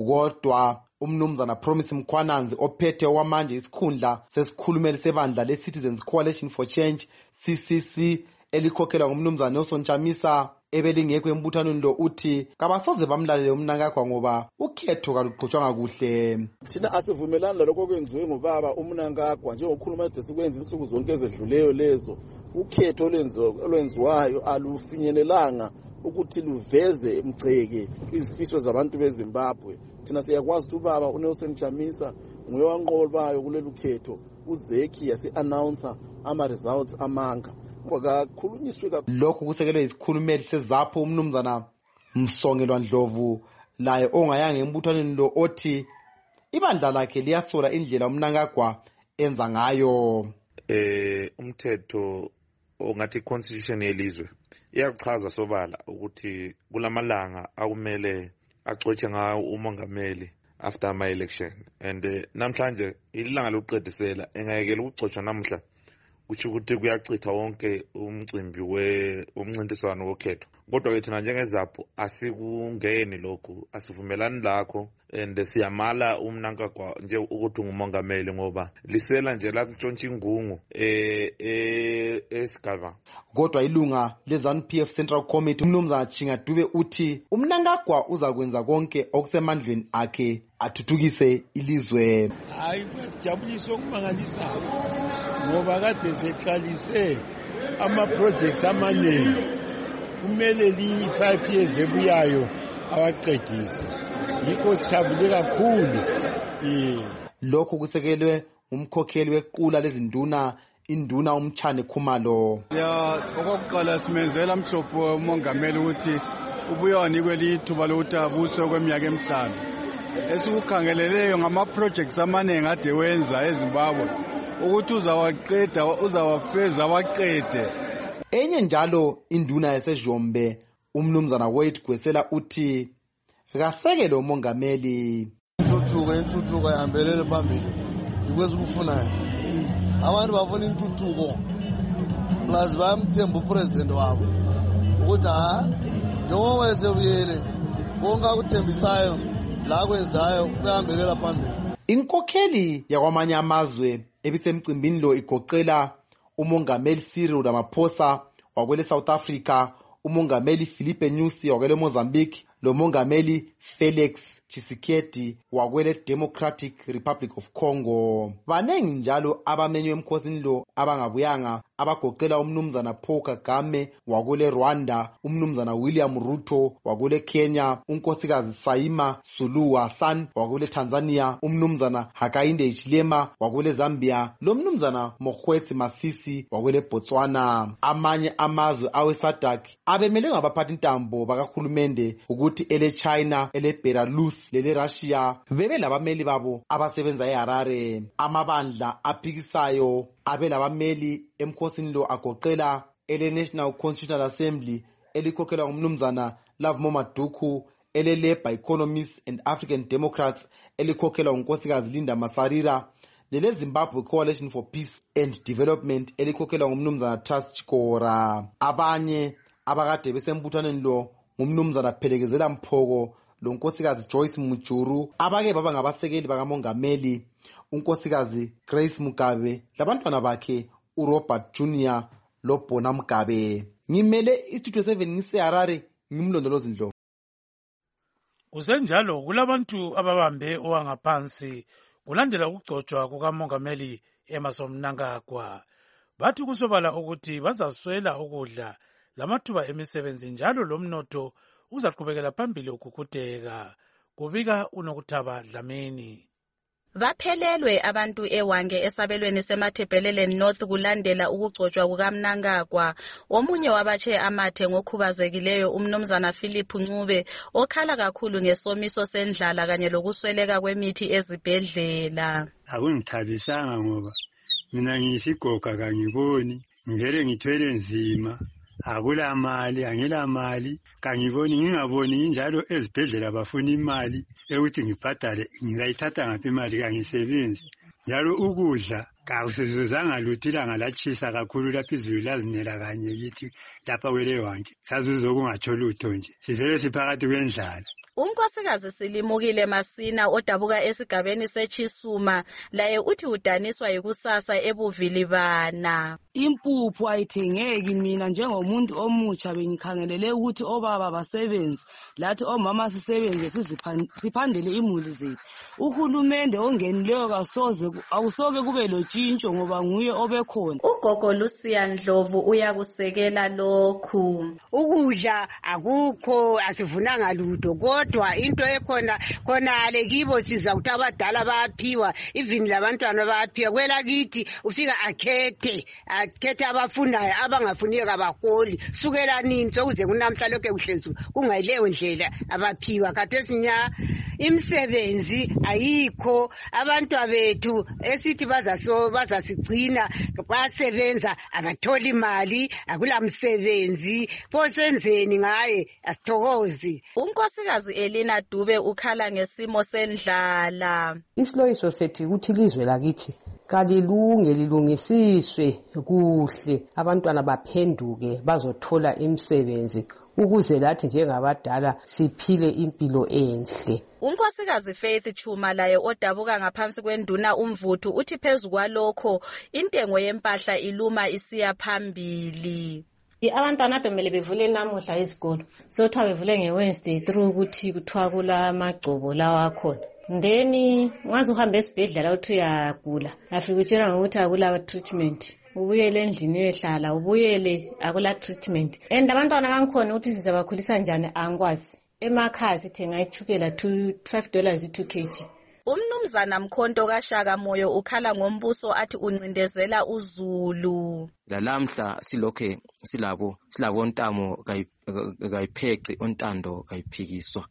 Kodwa umnumzana Promise Mkhwananzi ophethe owamanje isikhundla sesikhulumeli sebandla le-Citizens Coalition for Change CCC elikhokhelwa ngumnumzana Nelson Chamisa ebelingekho embuthanweni lo uthi kabasoze bamlalele uMnangagwa ngoba ukhetho kaluqhutshwanga kuhle. Thina asivumelani lalokho okwenziwe ngubaba uMnangagwa njengokhuluma ede sikwenza insuku zonke ezedluleyo lezo. Ukhetho olwenziwayo alufinyelelanga ukuthi luveze umgceke izifiso zabantu beZimbabwe. Thina siyakwazi ukuthi ubaba uNelson Chamisa nguye wanqobayo kulolu khetho. uZeki yasi-announcer ama-results amanga. Lokhu kusekelwe isikhulumeli seZAPU umnumzana Msongelwa Ndlovu, laye ongayanga embuthanweni lo othi ibandla lakhe liyasola indlela uMnangagwa enza ngayo. Umthetho ongathi constitution yelizwe iyachaza sobala ukuthi kulamalanga akumele agcotshe ngawo umongameli after ama election, and namhlanje ilanga lokuqedisela engayekela ukugcotshwa namhla kuthi kuyachitha wonke umcimbi womncintiswano wokhetho kodwa-ke thina njengezapho asikungeni lokhu, asivumelani lakho and siyamala uMnangagwa nje ukuthi ngumongameli ngoba lisela nje lakutshontsha ingungu esigaba. Kodwa ilunga le-ZANU-PF Central Committee uMnumzana Chinga Dube uthi uMnangagwa uzakwenza konke okusemandleni akhe athuthukise ilizwe. Hayi kwesijabulisa okumangalisayo ngoba kade seqalise ama-projects amaningi, kumele li-5 years ebuyayo awaqedise, yikho sithabule kakhulu. Lokhu kusekelwe umkhokheli wequla lezinduna induna uMtshane Khumalo. Okokuqala simenzela mhlophe umongameli ukuthi ubuye wanikwe lithuba lokuthi abuse kweminyaka emihlanu. Esikukhangeleleyo ngama-projects amaningi ade wenza eZimbabwe ukuthi uzawafeza waqede. Enye njalo induna yaseJombe uMnumzana Wade Gwesela uthi kasekele umongameli. Intuthuko ihambelele phambili ikwesikufunayo. Abantu bafuna intuthuko plus bayamthemba upresident wabo ukuthi njengoba esebuyele konke akuthembisayo la kwenzayo kuyahambelela phambili. Inkokheli yakwamanye amazwe ebisemcimbini lo igoqela umongameli Cyril Ramaphosa wakwele South Africa, umongameli Filipe Nyusi wakwele Mozambique, lo mongameli Felix Tshisekedi wakwele Democratic Republic of Congo. Banengi njalo abamenywe emkhosini lo abangabuyanga abagoqela uMnumzana Paul Kagame wakwele Rwanda, uMnumzana William Ruto wakwele Kenya, unkosikazi Saima Suluhu Hassan wakwele Tanzania, uMnumzana Hakainde Hichilema wakwele Zambia, lo Mnumzana Mokgweetsi Masisi wakwele Botswana. Amanye amazwe awe-SADC abemele ngabaphathi ntambo bakahulumende ukuthi ele China, ele Belarus, lele Russia bebe labameli babo abasebenza eHarare. Amabandla aphikisayo abe labameli emkhosini lo agoqela ele National Constitutional Assembly elikhokhelwa nguMnumzana Lovemo Maduku, ele Labour Economists and African Democrats elikhokhelwa ngunkosikazi Linda Masarira, lele Zimbabwe Coalition for Peace and Development elikhokhelwa nguMnumzana Trust Chikora. Abanye abakade besembuthaneni lo nguMnumzana Phelekezela Mphoko, lo nkosikazi Joyce Mujuru, abake baba ngabasekeli bakamongameli unkosikazi Grace Mugabe labantwana bakhe uRobert Jr. loBona Mugabe. Ngimele istudio 7 ngiseHarare, ngimlondolozi Ndlovu. Kusenjalo kulabantu ababambe owangaphansi kulandela ukugcotshwa kukamongameli Emmerson Mnangagwa. Bathi kusobala ukuthi bazaswela ukudla lamathuba emisebenzi njalo lomnotho uzaqhubekela phambili ukukhutheka. Kubika uNokuthaba Dlamini. Baphelelwe abantu eWange esabelweni semaThebheleleni North kulandela ukugcotshwa kukaMnangagwa. Omunye wabatshe amathe ngokhubazekileyo uMnumzana Philip Ncube okhala kakhulu ngesomiso sendlala kanye lokusweleka kwemithi ezibhedlela. Akungithabisanga ngoba mina ngiyisigoga kangiboni, ngivele ngithwele nzima. Akula mali, angela mali, kangiboni ngingaboni njalo ezibhedlela bafuna imali ukuthi ngibhadale, ngingayithatha ngaphi imali kangisebenzi. Njalo ukudla kakusizuzanga luthila ngalatshisa kakhulu lapha izulu lazinela kanye kithi lapha kwele Wange. Sazuza okungatsho lutho nje. Sivele siphakathi kwendlala. Unkosikazi Silimukile Masina odabuka esigabeni seChisuma laye uthi udaniswa yikusasa ebuvilibana. Impuphu ayithengeki, mina njengomuntu omutsha bengikhangelele ukuthi obaba basebenze lathi omama sisebenze siphandele imuli zethu. Uhulumende ongenileyo awusoke kube lotshintsho ngoba nguye obekhona. Ugogo Lucia Ndlovu uyakusekela lokhu. Ukudla akukho, asivunanga lutho, kodwa into ekhona khonale kibo siza ukuthi abadala bayaphiwa, even labantwana bayaphiwa. Kwela kithi ufika akhethe abafunayo, abangafuniyo kabaholi. Sukela nini sokuze kunamhla lokho kuhlezi kungayileyo ndlela abaphiwa. Khathesinya imisebenzi ayikho, abantu bethu esithi bazasigcina basebenza abathola imali, akula msebenzi. Pho senzeni ngaye? Asithokozi. Unkosikazi Elina Dube ukhala ngesimo sendlala. Isiloyiso sethi ukuthi ilizwe lakithi kalilunge lilungisiswe kuhle, abantwana baphenduke bazothola imisebenzi ukuze lathi njengabadala siphile impilo enhle. Unkosikazi Faith Chuma laye odabuka ngaphansi kwenduna uMvuthu uthi phezu kwalokho intengo yempahla iluma isiya phambili. Abantwana kumele bevule namuhla izikolo. Sothiwa bevule ngeWednesday through ukuthi kuthiwa kula magcobo lawa akhona. Then ngaze uhambe esibhedlela uthi uyagula. Afike utshela ngokuthi akula treatment. Ubuyele endlini ehlala, ubuyele akula treatment. And abantwana bangikhona ukuthi sizabakhulisa njani angikwazi. Emakhaya sithenga ichukela $5 2 kg. Umnumzana Mkhonto kaShaka Moyo ukhala ngombuso athi uncindezela uZulu. Lalamhla silabo ontamo kayipheqi ontando kayiphikiswa.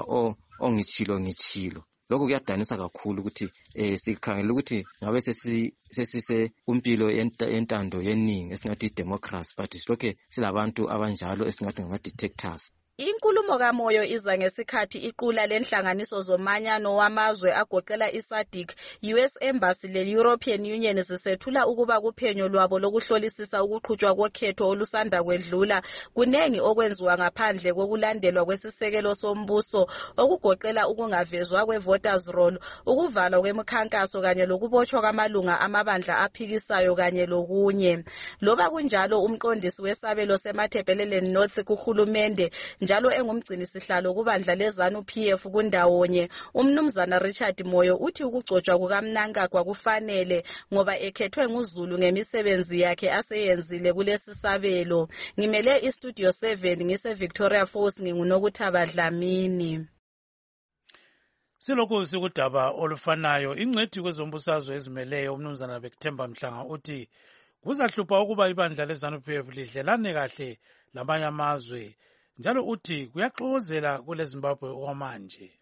Ongitshilo. Lokho kuyadanisa kakhulu ukuthi sikhangela ukuthi ngabe sesise kumpilo entando yeningi esingathi democracy, but silokhe silabantu abanjalo esingathi ngama detectors. Inkulumo kaMoyo iza ngesikhathi iqula lenhlanganiso zomanyano wamazwe agoqela iSADC, US Embassy le-European Union zisethula ukuba kuphenyo lwabo lokuhlolisisa ukuqhutshwa kokhetho olusanda kwedlula kunengi okwenziwa ngaphandle kokulandelwa kwesisekelo sombuso okugoqela ukungavezwa kwe-voters roll, ukuvalwa kwemikhankaso kanye lokubotshwa kwamalunga amabandla aphikisayo kanye lokunye. Loba kunjalo umqondisi wesabelo seMatabeleland North kuhulumende njalo engumgcini sihlalo kubandla lezanu PF kundawonye umnumzana Richard Moyo uthi ukugcotshwa kukaMnangagwa kufanele ngoba ekhethwe nguZulu ngemisebenzi yakhe aseyenzile kulesi sabelo. Ngimele iStudio 7 ngise Victoria Falls nginguNokuthaba Dlamini. Silokhu sikudaba olufanayo ingcwethi kwezombusazwe ezimeleyo umnumzana Bekuthemba Mhlanga uthi kuzahlupha ukuba ibandla lezanu PF lidlelane kahle lamanye amazwe. Njalo uthi kuyaxokozela kule Zimbabwe okwamanje.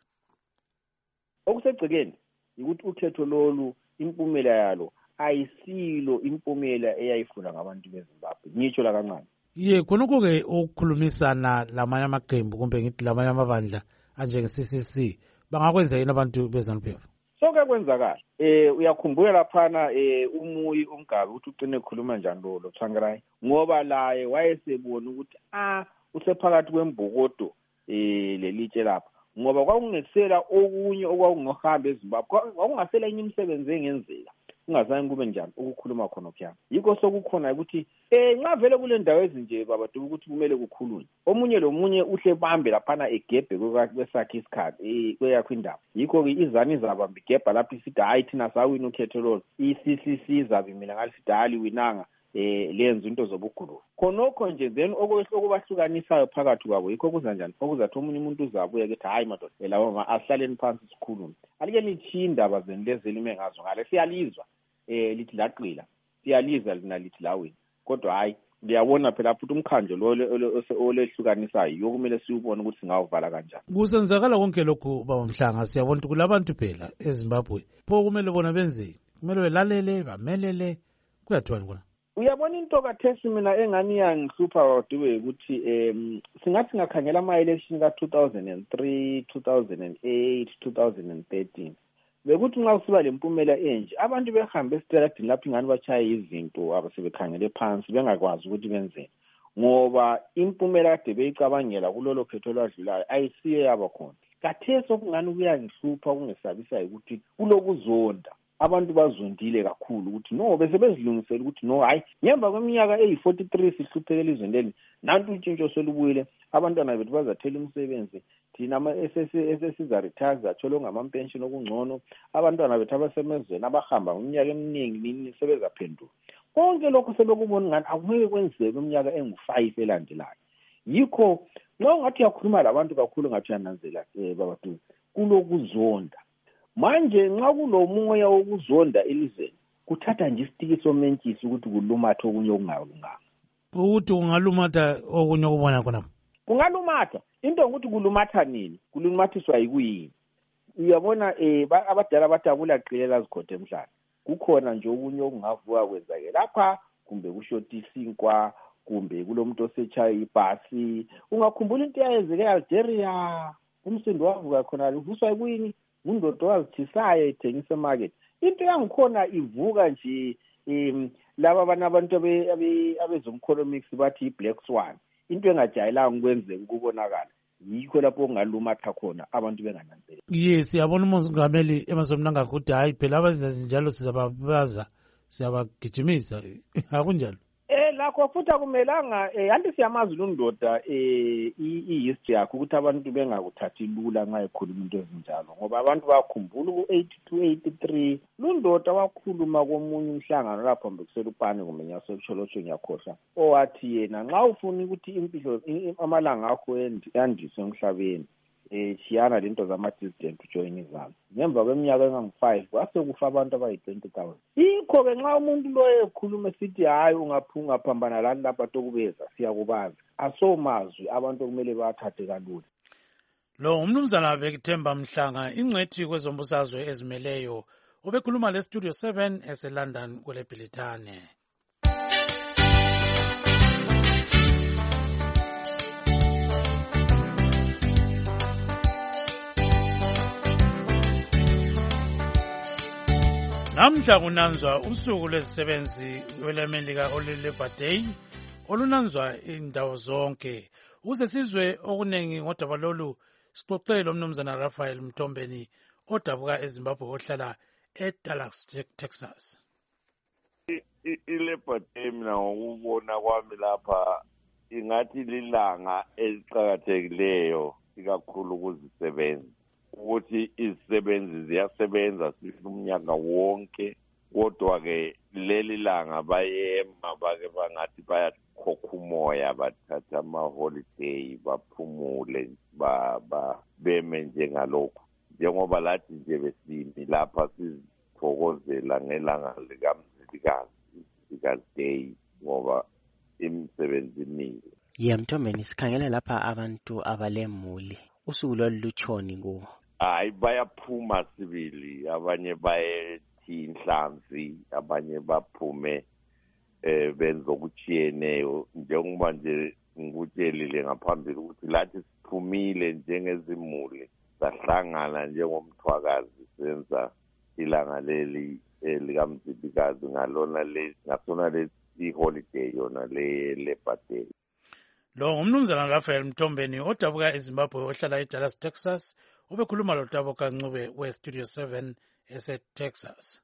Okusegcekeni ukuthi ukhetho lolu impumela yalo ayisilo impumela eyayifuna ngabantu beZimbabwe. Ngitsho la kancane. Khonokho ke ukukhulumisana lamanye amaqembu kumbe ngithi lamanye amabandla anjenge CCC bangakwenza yini abantu beZanu-PF? Sonke kwenzakala. Uyakhumbula laphana umuyi umgabe ukuthi ucine ukukhuluma njani lo Tsvangirai ngoba laye wayesebona ukuthi usephakathi kwembokodo lelitshe lapha ngoba kwakungesela okunye okwakungohamba eZimbabwe kwakungasela enye imisebenzi engenzeka kungazange kube njani ukukhuluma khona kuya yikho sokukhona ukuthi nxa vele kule ndawo ezinje babaduka ukuthi kumele kukhulunywe omunye lomunye uhle bambe laphana egebhe kwesakhe isikhathi kweyakho indaba yikho ke izani izabamba igebha lapho isithi hayi thina sawina ukhetho lolo iCCC izabimela ngalithi hayi winanga lenza into zobugulu khonokho nje then okubahlukanisayo phakathi kwabo yikho kuza njani okuzathi omunye umuntu uzabuya ukuthi hayi madoda lawo asihlaleni phansi sikhulume alike lithi indaba zenilezeli mengazo ngale siyalizwa lithi laqila siyaliza lina lithi lawini kodwa hayi ngiyabona phela futhi umkhandlo lo olehlukanisayo yokumele siubone ukuthi singawuvala kanjani. Kusenzakala konke lokhu baba Mhlanga siyabona ukuthi kulabantu phela eZimbabwe pho kumele bona benzeni kumele belalele bamelele kuyathiwa ngona. Uyabona into kathesi mina engani yangihlupha wadube ukuthi singathi ngakhangela ama-election ka-2003, 2008, 2013 bekuthi nxa kusiba lempumela enje abantu behambe esiteradini lapho ingani bachaye izinto abasebekhangele phansi bengakwazi ukuthi benzeni ngoba impumela kade beyicabangela kulolo khetho lwadlulayo ayisiye yaba khona. Kathesi okungani kuyangihlupha kungesabisa ukuthi kulokuzonda abantu bazondile kakhulu ukuthi no bese bezilungisela ukuthi no hayi ngemva kweminyaka eyi43 sihlupheke elizweni leli nantu utshintsho solubuyile abantwana bethu bazathela umsebenzi thina ama-SSSiza retire zathola ngamampension okungcono abantwana bethu abasemezweni abahamba ngeminyaka eminingi nini sebezaphenduka konke lokho sebekubona ngani akungeke kwenzeke kweminyaka engu5 elandelayo yikho nxa ungathi uyakhuluma labantu kakhulu ngathi uyananzela babadu kulokuzonda manje nxa kulomoya wokuzonda elizweni kuthatha nje isitiki somentshisi ukuthi kulumatha okunye okungalunganga ukuthi kungalumatha okunye okubona khonapho kungalumatha into ukuthi kulumatha nini kulumathiswa yikuyini uyabona abadala bathi akulaqilela zikhothe emhlanje kukhona nje okunye okungavuka kwenzake lapha kumbe kushota isinkwa kumbe kulomuntu osetshayo ibhasi ungakhumbula into eyayenzeke eAlgeria umsindo wavuka khona uvuswa yikuyini undodo wazithisayo ethengisa emarket into yangikhona ivuka nje laba abantu abezomkholomics bathi i-black swan into engajayelanga ukwenzeka ukubonakala yikho lapho okungalumatha khona abantu bengananzeleli. Yes, siyabona umongameli Emmerson Mnangagwa ukuthi hayi phela abenza njalo sizababaza siyabagijimisa akunjalo. Lakho futhi akumelanga yanti siyamazi lundoda i-history yakho ukuthi abantu bengakuthathi lula nxa ekhuluma into ezinjalo ngoba abantu bakhumbula ku-82-83 lundoda wakhuluma komunye umhlangano lapho mbekisela upane kumenya sokusholotsho ngiyakhohlwa owathi yena nxa ufuna ukuthi impilo amalanga akho yandiswe emhlabeni shiyana lento zama-dissident ujoin izalo ngemva kweminyaka engangu-5 kwasekufa abantu abayi-20,000. Yikho-ke nxa umuntu lo ekhuluma esithi hhayi ungaphambana lani lapha tokubeza siyakubaza asomazwi abantu okumele bathathe kalula. Lo umnumzana Bekithemba Mhlanga ingcwethi kwezombusazwe ezimeleyo obekhuluma le-Studio 7 ese-London kwele Bhilithane. Namhla kunanzwa usuku lwezisebenzi lwelemelika olulebha day olunanzwa indawo zonke. Ukuze sizwe okunengi ngodaba lolu sixoxele umnumzana Raphael Mtombeni odabuka eZimbabwe ohlala eDallas, Texas. Ilebha day mina ngokubona kwami lapha ingathi lilanga eliqhakathekileyo ikakhulu kuzisebenzi. Ukuthi izisebenzi ziyasebenza umnyaka wonke kodwa-ke leli langa bayema bake bangathi bayakhokha umoya bathatha ama-holiday baphumule beme njengalokhu njengoba lathi nje besimi lapha sizithokozela ngelanga likaMzilikazi Day ngoba imisebenzi imile. Mtombeni sikhangela lapha abantu abalemuli usuku lolu lutshoni kuwo. Hayi bayaphuma sibili abanye bayethi inhlanzi abanye baphume benza okutshiyeneyo njengoba nje ngikutshelile ngaphambili ukuthi lathi siphumile njengezimuli sahlangana njengomthwakazi senza ilanga leli likaMzilikazi ngasona lesi holiday yona le-Labor Day. Lo umnumzana Raphael Mtombeni odabuka eZimbabwe ohlala eDallas, Texas ubekhuluma loTabo Kancube we-Studio 7 ese-Texas.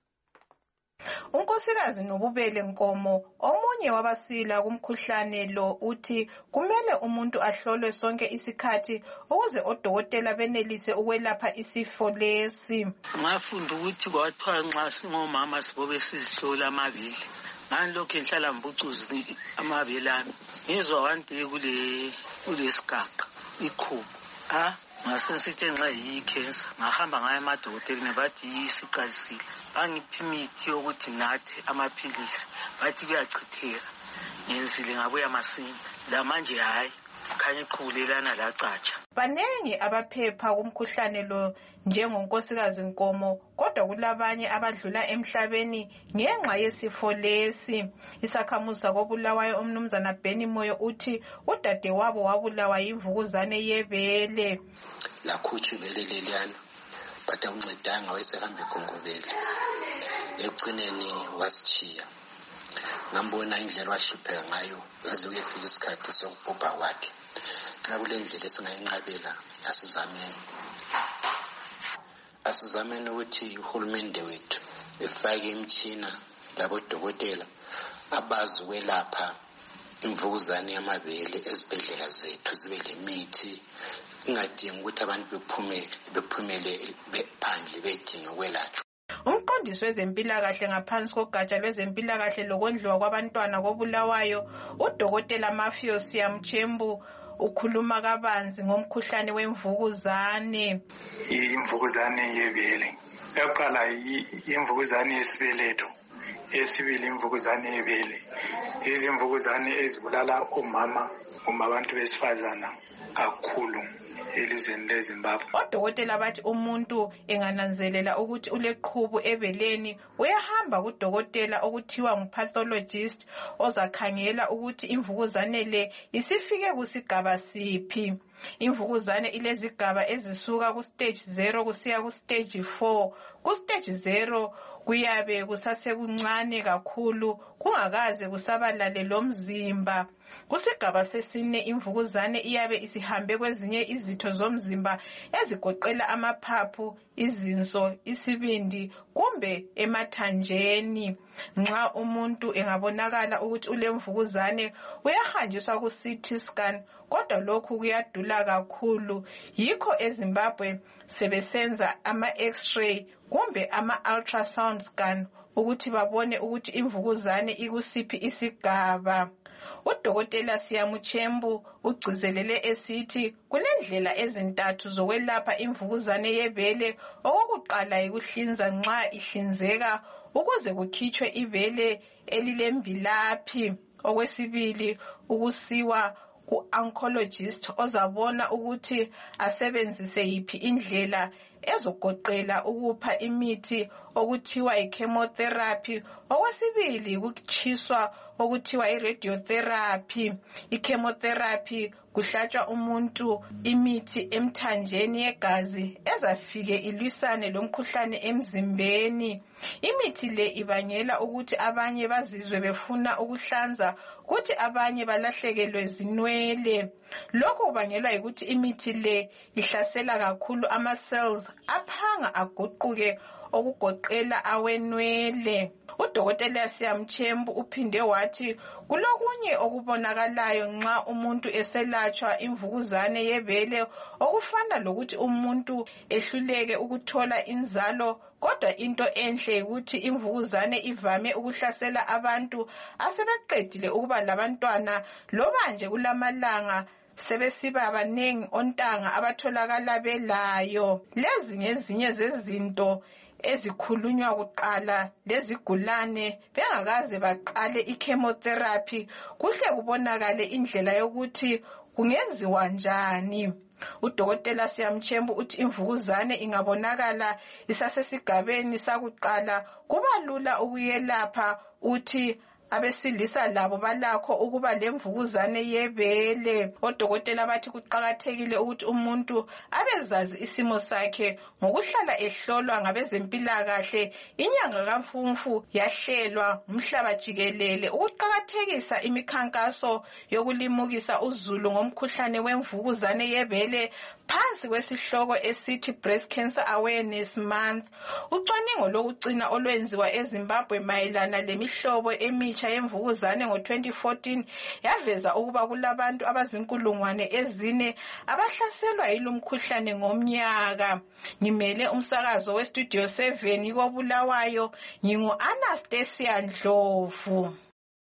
Unkosikazi Nobubele Nkomo omunye wabasila kumkhuhlane lo uthi kumele umuntu ahlolwe sonke isikhathi ukuze odokotela benelise ukwelapha isifo lesi. Ngafunda ukuthi kwathiwa nxa singomama sibobe sizihlola amabele. Ngani lokho ngihlala mbucuzi amabele ami. Ngizwa wande kule sigaba ikhubu. Ngasesithi nxa yi-cancer ngahamba ngayo emadokotela bathi yisiqalisile. Bangiphi imithi yokuthi nathe amaphilisi bathi kuyachitheka. Ngenzile ngabuya masinya la manje hayi khanya iqhubulelana lacatsha. Banengi abaphepha kumkhuhlane lo njengonkosikazi Nkomo kodwa kulabanye abadlula emhlabeni ngenxa yesifo lesi. Isakhamuzi koBulawayo umnumzana Benny Moyo uthi udadewabo wabulawa yimvukuzane yebele. Lakhutsha ibele leliyana bada uncedanga wayesehambe eGongobele ekugcineni wasitshiya. Ngambona indlela wahlupheka ngayo yaze kuyefika isikhathi sokubhubha kwakhe. Xa kule ndlela esingayinqabela asizameni ukuthi uhulumende wethu efake imitshina labodokotela abazi ukwelapha imvukuzane yamabele ezibhedlela zethu zibe lemithi ingadingi ukuthi abantu bephumele phandle bedinga ukwelatshwa. Umqondisi wezempilakahle ngaphansi kogatsha lwezempilakahle lokondliwa kwabantwana koBulawayo udokotela Mafios Siyamchembu ukhuluma kabanzi ngomkhuhlane wemvukuzane. Imvukuzane yebele eyokuqala imvukuzane yesibeletho, esibili imvukuzane yebele. Izimvukuzane ezibulala omama abantu besifazana kakhulu elizweni leZimbabwe. Odokotela bathi umuntu engananzelela ukuthi uleqhubu ebeleni uyahamba kudokotela okuthiwa ngupathologist ozakhangela ukuthi imvukuzane le isifike kusigaba siphi. Imvukuzane ilezigaba ezisuka ku-stage 0 kusiya ku-stage 4. Ku-stage 0 kuyabe kusasekuncane kakhulu kungakaze kusabalale lo mzimba. Kusigaba sesine imvukuzane iyabe isihambe kwezinye izitho zomzimba ezigoqela amaphaphu, izinso, isibindi kumbe emathanjeni. Nxa umuntu engabonakala ukuthi ulemvukuzane uyahanjiswa ku CT scan, kodwa lokhu kuyadula kakhulu. Yikho eZimbabwe sebesenza ama X-ray kumbe ama ultrasound scan ukuthi babone ukuthi imvukuzane ikusiphi isigaba. Udokotela Siyamuchembu ugcizelele esithi kulendlela ezintathu zokwelapha imvukuzane yebele. Okokuqala yikuhlinza nxa ihlinzeka ukuze kukhitshwe ibele elilembilaphi. Okwesibili ukusiwa ku-oncologist ozabona ukuthi asebenzise yiphi indlela ezogoqela ukupha imithi okuthiwa i-chemotherapy. Okwesibili ukutshiswa okuthiwa i-radiotherapy. I-chemotherapy kuhlatshwa umuntu imithi emthanjeni yegazi ezafike ilwisane lomkhuhlane emzimbeni. Imithi le ibangela ukuthi abanye bazizwe befuna ukuhlanza, kuthi abanye balahlekelwe zinwele. Lokhu kubangelwa yikuthi imithi le ihlasela kakhulu ama-cells aphanga aguquke okugoqela awenwele. Udokotela Siyamuchembu uphinde wathi kulokunye okubonakalayo nxa umuntu eselatshwa imvukuzane yebele, okufana lokuthi umuntu ehluleke ukuthola inzalo. Kodwa into enhle ukuthi imvukuzane ivame ukuhlasela abantu asebeqedile ukuba labantwana, loba nje kulamalanga sebesiba banengi ontanga abatholakala belayo. Lezi ngezinye zezinto ezikhulunywa kuqala lezigulane bengakaze baqale i-chemotherapy, kuhle kubonakale indlela yokuthi kungenziwa njani. Udokotela Siyamuchembu uthi imvukuzane ingabonakala isasesigabeni sakuqala kuba lula ukuyelapha. Uthi abesilisa labo balakho ukuba lemvukuzane yebele. Odokotela bathi kuqakathekile ukuthi umuntu abezazi isimo sakhe ngokuhlala ehlolwa ngabezempilakahle. Inyanga kaMfumfu yahlelwa umhlaba jikelele ukuqakathekisa imikhankaso yokulimukisa uzulu ngomkhuhlane wemvukuzane yebele phansi kwesihloko esithi Breast Cancer Awareness Month. Ucwaningo lokucina olwenziwa eZimbabwe mayelana lemihlobo emitsha yemvukuzane ngo-2014 yaveza ukuba kulabantu abazinkulungwane ezine abahlaselwa yilumkhuhlane ngomnyaka. Ngimele umsakazo weStudio 7 koBulawayo, ngingu-Anastasia Ndlovu.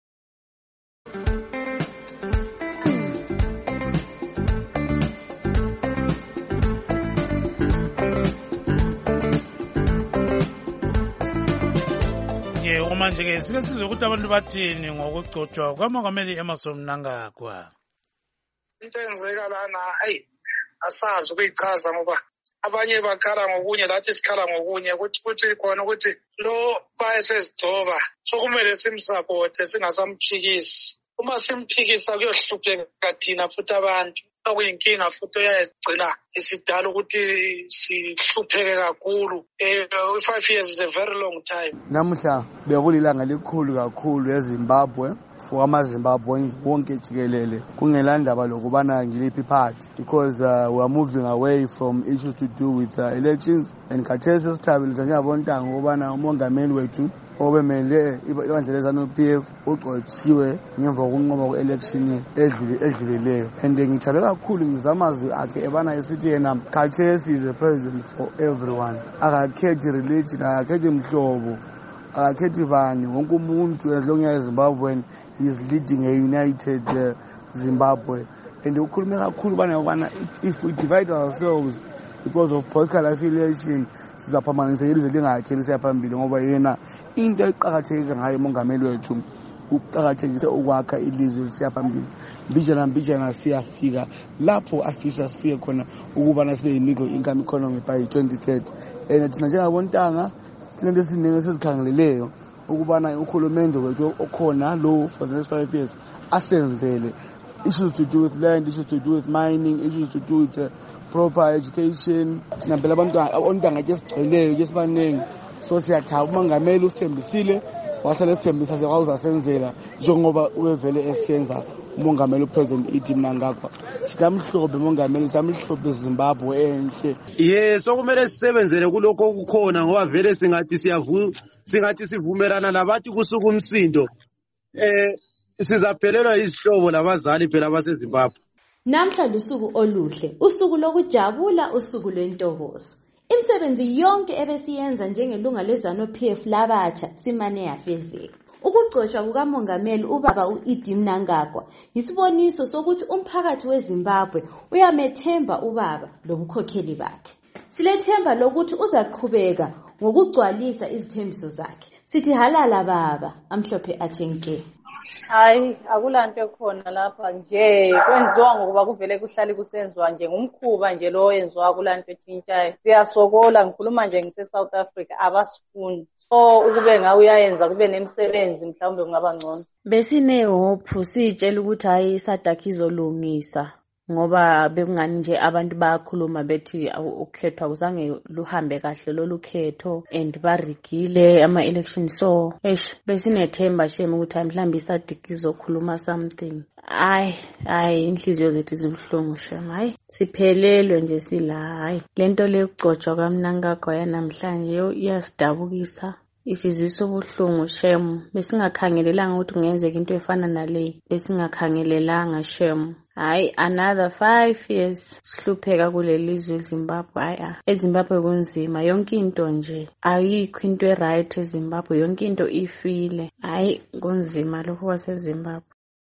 Manje-ke sike sizwe ukuthi abantu bathini ngokugcotshwa kwamongameli Emmerson Mnangagwa. Into enzeka lana asazi ukuyichaza ngoba abanye bakhala ngokunye lathi sikhala ngokunye ukuthi khona ukuthi lo bayesezigcoba sokumele simsupporte singasamphikisi. Uma simphikisa kuyohlupheka thina futhi abantu. Okuyinkinga futhi oyagcina isidala ukuthi sihlupheke kakhulu. 5 years is a very long time. Namuhla bekulilanga likhulu kakhulu eZimbabwe for amaZimbabweans wonke jikelele kungelandaba lokubana ngiliphi party, because we are moving away from issues to do with elections. And khathesi sithabile njengabontanga ukubana umongameli wethu obemele ibandla leZANU-PF ugcotshiwe ngemva kokunqoba kwe-election edlulileyo. And ngithabe kakhulu ngizamazwi akhe ebana esithi yena khathesi is a president for everyone. Akakhethi religion, akakhethi mhlobo, akakhethi bani, wonke umuntu as long as Zimbabwean is leading a united Zimbabwe. And ukhulume kakhulu bana if we divide ourselves because of political affiliation sizaphamanisa ilizwe lingakheli siyaphambili, ngoba yena into eqakatheke ngayo umongameli wethu uqakathekise ukwakha ilizwe siyaphambili. Mbijana siyafika lapho afisa sifike khona ukubana sibe yi-middle income economy by 2030. And thina njengabontanga sinento esiningi sizikhangeleleyo ukubana uhulumende wethu okhona lo for the next 5 years asenzele issues to do with land, issues to do with mining, issues to do with proper education. Sinabela abantu ontanga ke sigcweleyo ke sibanengi, so siyathaba umongameli usithembisile waselesithembisa sekawuzasenzela njengoba uyevele esenza umongameli upresident Edi Mnangagwa. Sitamhlobe umongameli, sitamhlobe Zimbabwe enhle. Sokumele sisebenzele kulokho okukhona ngoba vele singathi sivumelana nabathi kusuka umsindo sizaphelelwa izihlobo labazali phela abaseZimbabwe. Namhla lusuku oluhle, usuku lokujabula, usuku lwentokozo. Imisebenzi yonke ebesiyenza njengelunga leZANU-PF labatsha simane yafezeka. Ukugcotshwa kukamongameli ubaba Edi Mnangagwa yisiboniso sokuthi umphakathi weZimbabwe uyamethemba ubaba lobukhokheli bakhe. Silethemba lokuthi uzaqhubeka ngokugcwalisa izithembiso zakhe. Sithi halala baba, amhlophe athenke. Hayi, akulanto ekhona lapha nje kwenziwa ngokuba kuvele kuhlali kusenziwa nje ngumkhuba nje lo yenziwa kulanto etshintshayo. Siyasokola, ngikhuluma nje ngise South Africa, abasifundi. So ukube ngawe uyayenza kube nemisebenzi mhlawumbe kungaba ngcono. Besinehophu sitshela ukuthi hayi SADC izolungisa ngoba bekungani nje abantu bayakhuluma bethi ukhethwa kuzange luhambe kahle lolu khetho and barigile ama elections. So besinethemba shame ukuthi mhlawumbe SADC izokhuluma something. Hayi inhliziyo zethu zibuhlungu shame. Hayi siphelelwe nje sila. Hayi lento lekugcotshwa kaMnangagwa yanamhlanje iyasidabukisa. Isizwe ubuhlungu shame. Besingakhangelelanga ukuthi kungenzeka into efana nale. Besingakhangelelanga shame. Hayi another 5 years sihlupheka kuleli izwe eZimbabwe. eZimbabwe kunzima, yonke into nje ayikho into eright eZimbabwe, yonke into ifile. Hayi kunzima lokho kwaseZimbabwe.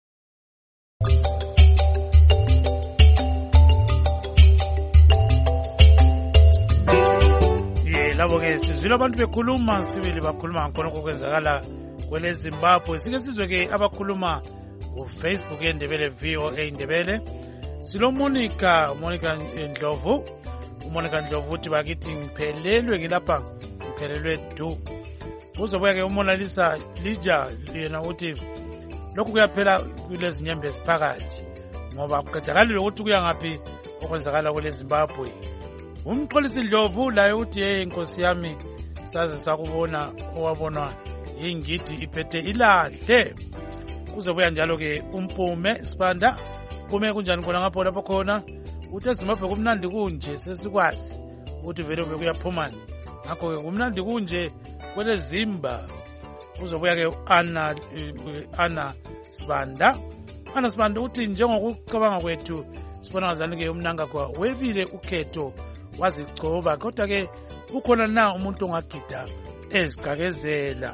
Labo ke sizwile abantu bekhuluma, sibili bakhuluma ngakho okwenzakala kwele Zimbabwe. Sike sizwe ke abakhuluma ku-Facebook yeNdebele VOA Ndebele. Silo Monica Ndlovu. uMonica Ndlovu uthi bakithi ngiphelelwe ngilapha, ngiphelelwe du. Uzobuya ke uMonalisa Lija yena uthi lokhu kuyaphela kulezi nyembezi phakathi ngoba kuqedakala ukuthi kuya ngaphi okwenzakala kwele Zimbabwe. Umxolisi Ndlovu laye uthi inkosi yami saze sakubona owabonwa ingidi iphethe ilahle. Kuzobuya njalo ke uMpume Sibanda kume kunjani khona ngapho lapho khona uthi eZimbabwe kumnandi kunje sesikwazi ukuthi vele bekuyaphumana ngakho ke kumnandi kunje kwele Zimba. Kuzobuya ke Ana Sibanda uthi njengokucabanga kwethu sibona ngazani ke uMnangagwa webile ukhetho wazigcoba kodwa ke ukhona na umuntu ongagida ezigakezela.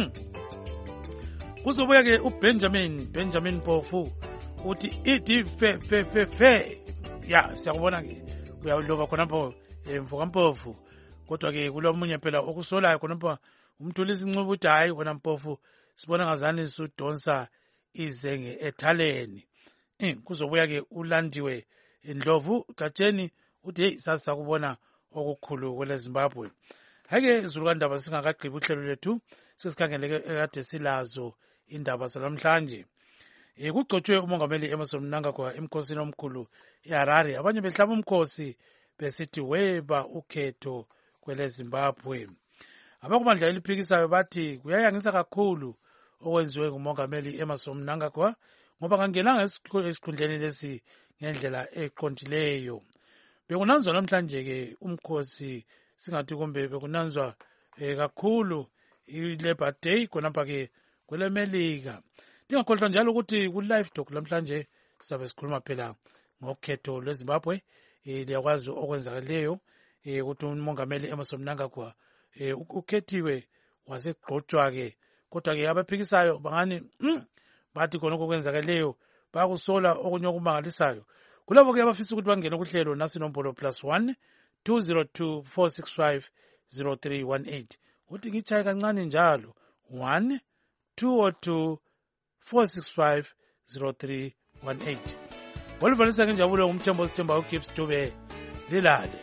Kuzobuya ke uBenjamin Mpofu uthi ithi fe ya siyakubona ke uyawuloba khonapho emvuka Mpofu kodwa ke kulomunye phela okusolayo khonapho umthulisi Ncube uthi hayi wena Mpofu sibona ngazani sudonsa izenge ethaleni. Kuzobuya ke uLandiwe Ndlovu Gatsheni uthi hey sasakubona okukhulu kwele Zimbabwe. Hake Zulukandaba singakagqibi uhlelo lethu sesikhangeleke ekade silazo indaba zalamhlanje. Kugcotshwe umongameli Emmerson Mnangagwa emkhosini omkhulu eHarare. Abanye behlaba umkhosi besithi weba ukhetho kwele Zimbabwe. Abakumandla eliphikisayo bathi kuyayangisa kakhulu okwenziwe ngumongameli Emmerson Mnangagwa ngoba kangenanga esikhundleni lesi ngendlela eqondileyo. Bekunanzwa namhlanje ke umkhosi singathi kumbe bekunanzwa kakhulu iLabor Day khonapha ke kwele Melika. Ndingakhohlwa njalo ukuthi ku-live talk namhlanje sizabe sikhuluma phela ngokhetho lweZimbabwe. Liyakwazi okwenzakaleyo ukuthi umongameli Emmerson Mnangagwa ukhethiwe wasegqotshwa ke kodwa ke abaphikisayo bangani bathi khona okwenzakaleyo bakusola okunye okumangalisayo. Kulabo ke abafisa ukuthi bangene kuhlelo nasi nombolo +1 202 465 0318 uthi ngichaye kancane njalo 1 202 465 0318. Bolivalisa ngenjabulo ngumthembo sithemba uGibbs Dube lilale.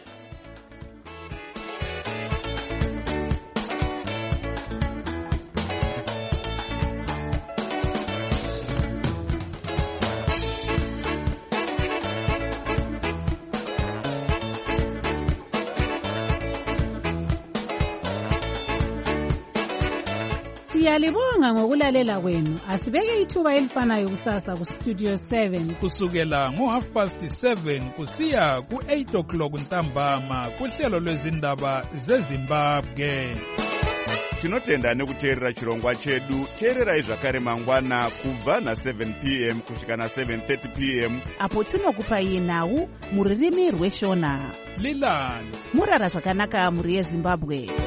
Siyalibonga ngokulalela kwenu. Asibeke ithuba elifanayo kusasa kustudio 7 kusukela ngo7:30 kusiya ku8 ntambama kuhlelo lwezindaba zeZimbabwe. Tinotenda nekuteerera chirongwa chedu. Teererai zvakare mangwana kubva na7 p.m. kusvika na7:30 p.m. apo tinokupai nhau muririmi rweshona. Lilani murara zvakanaka muri yeZimbabwe.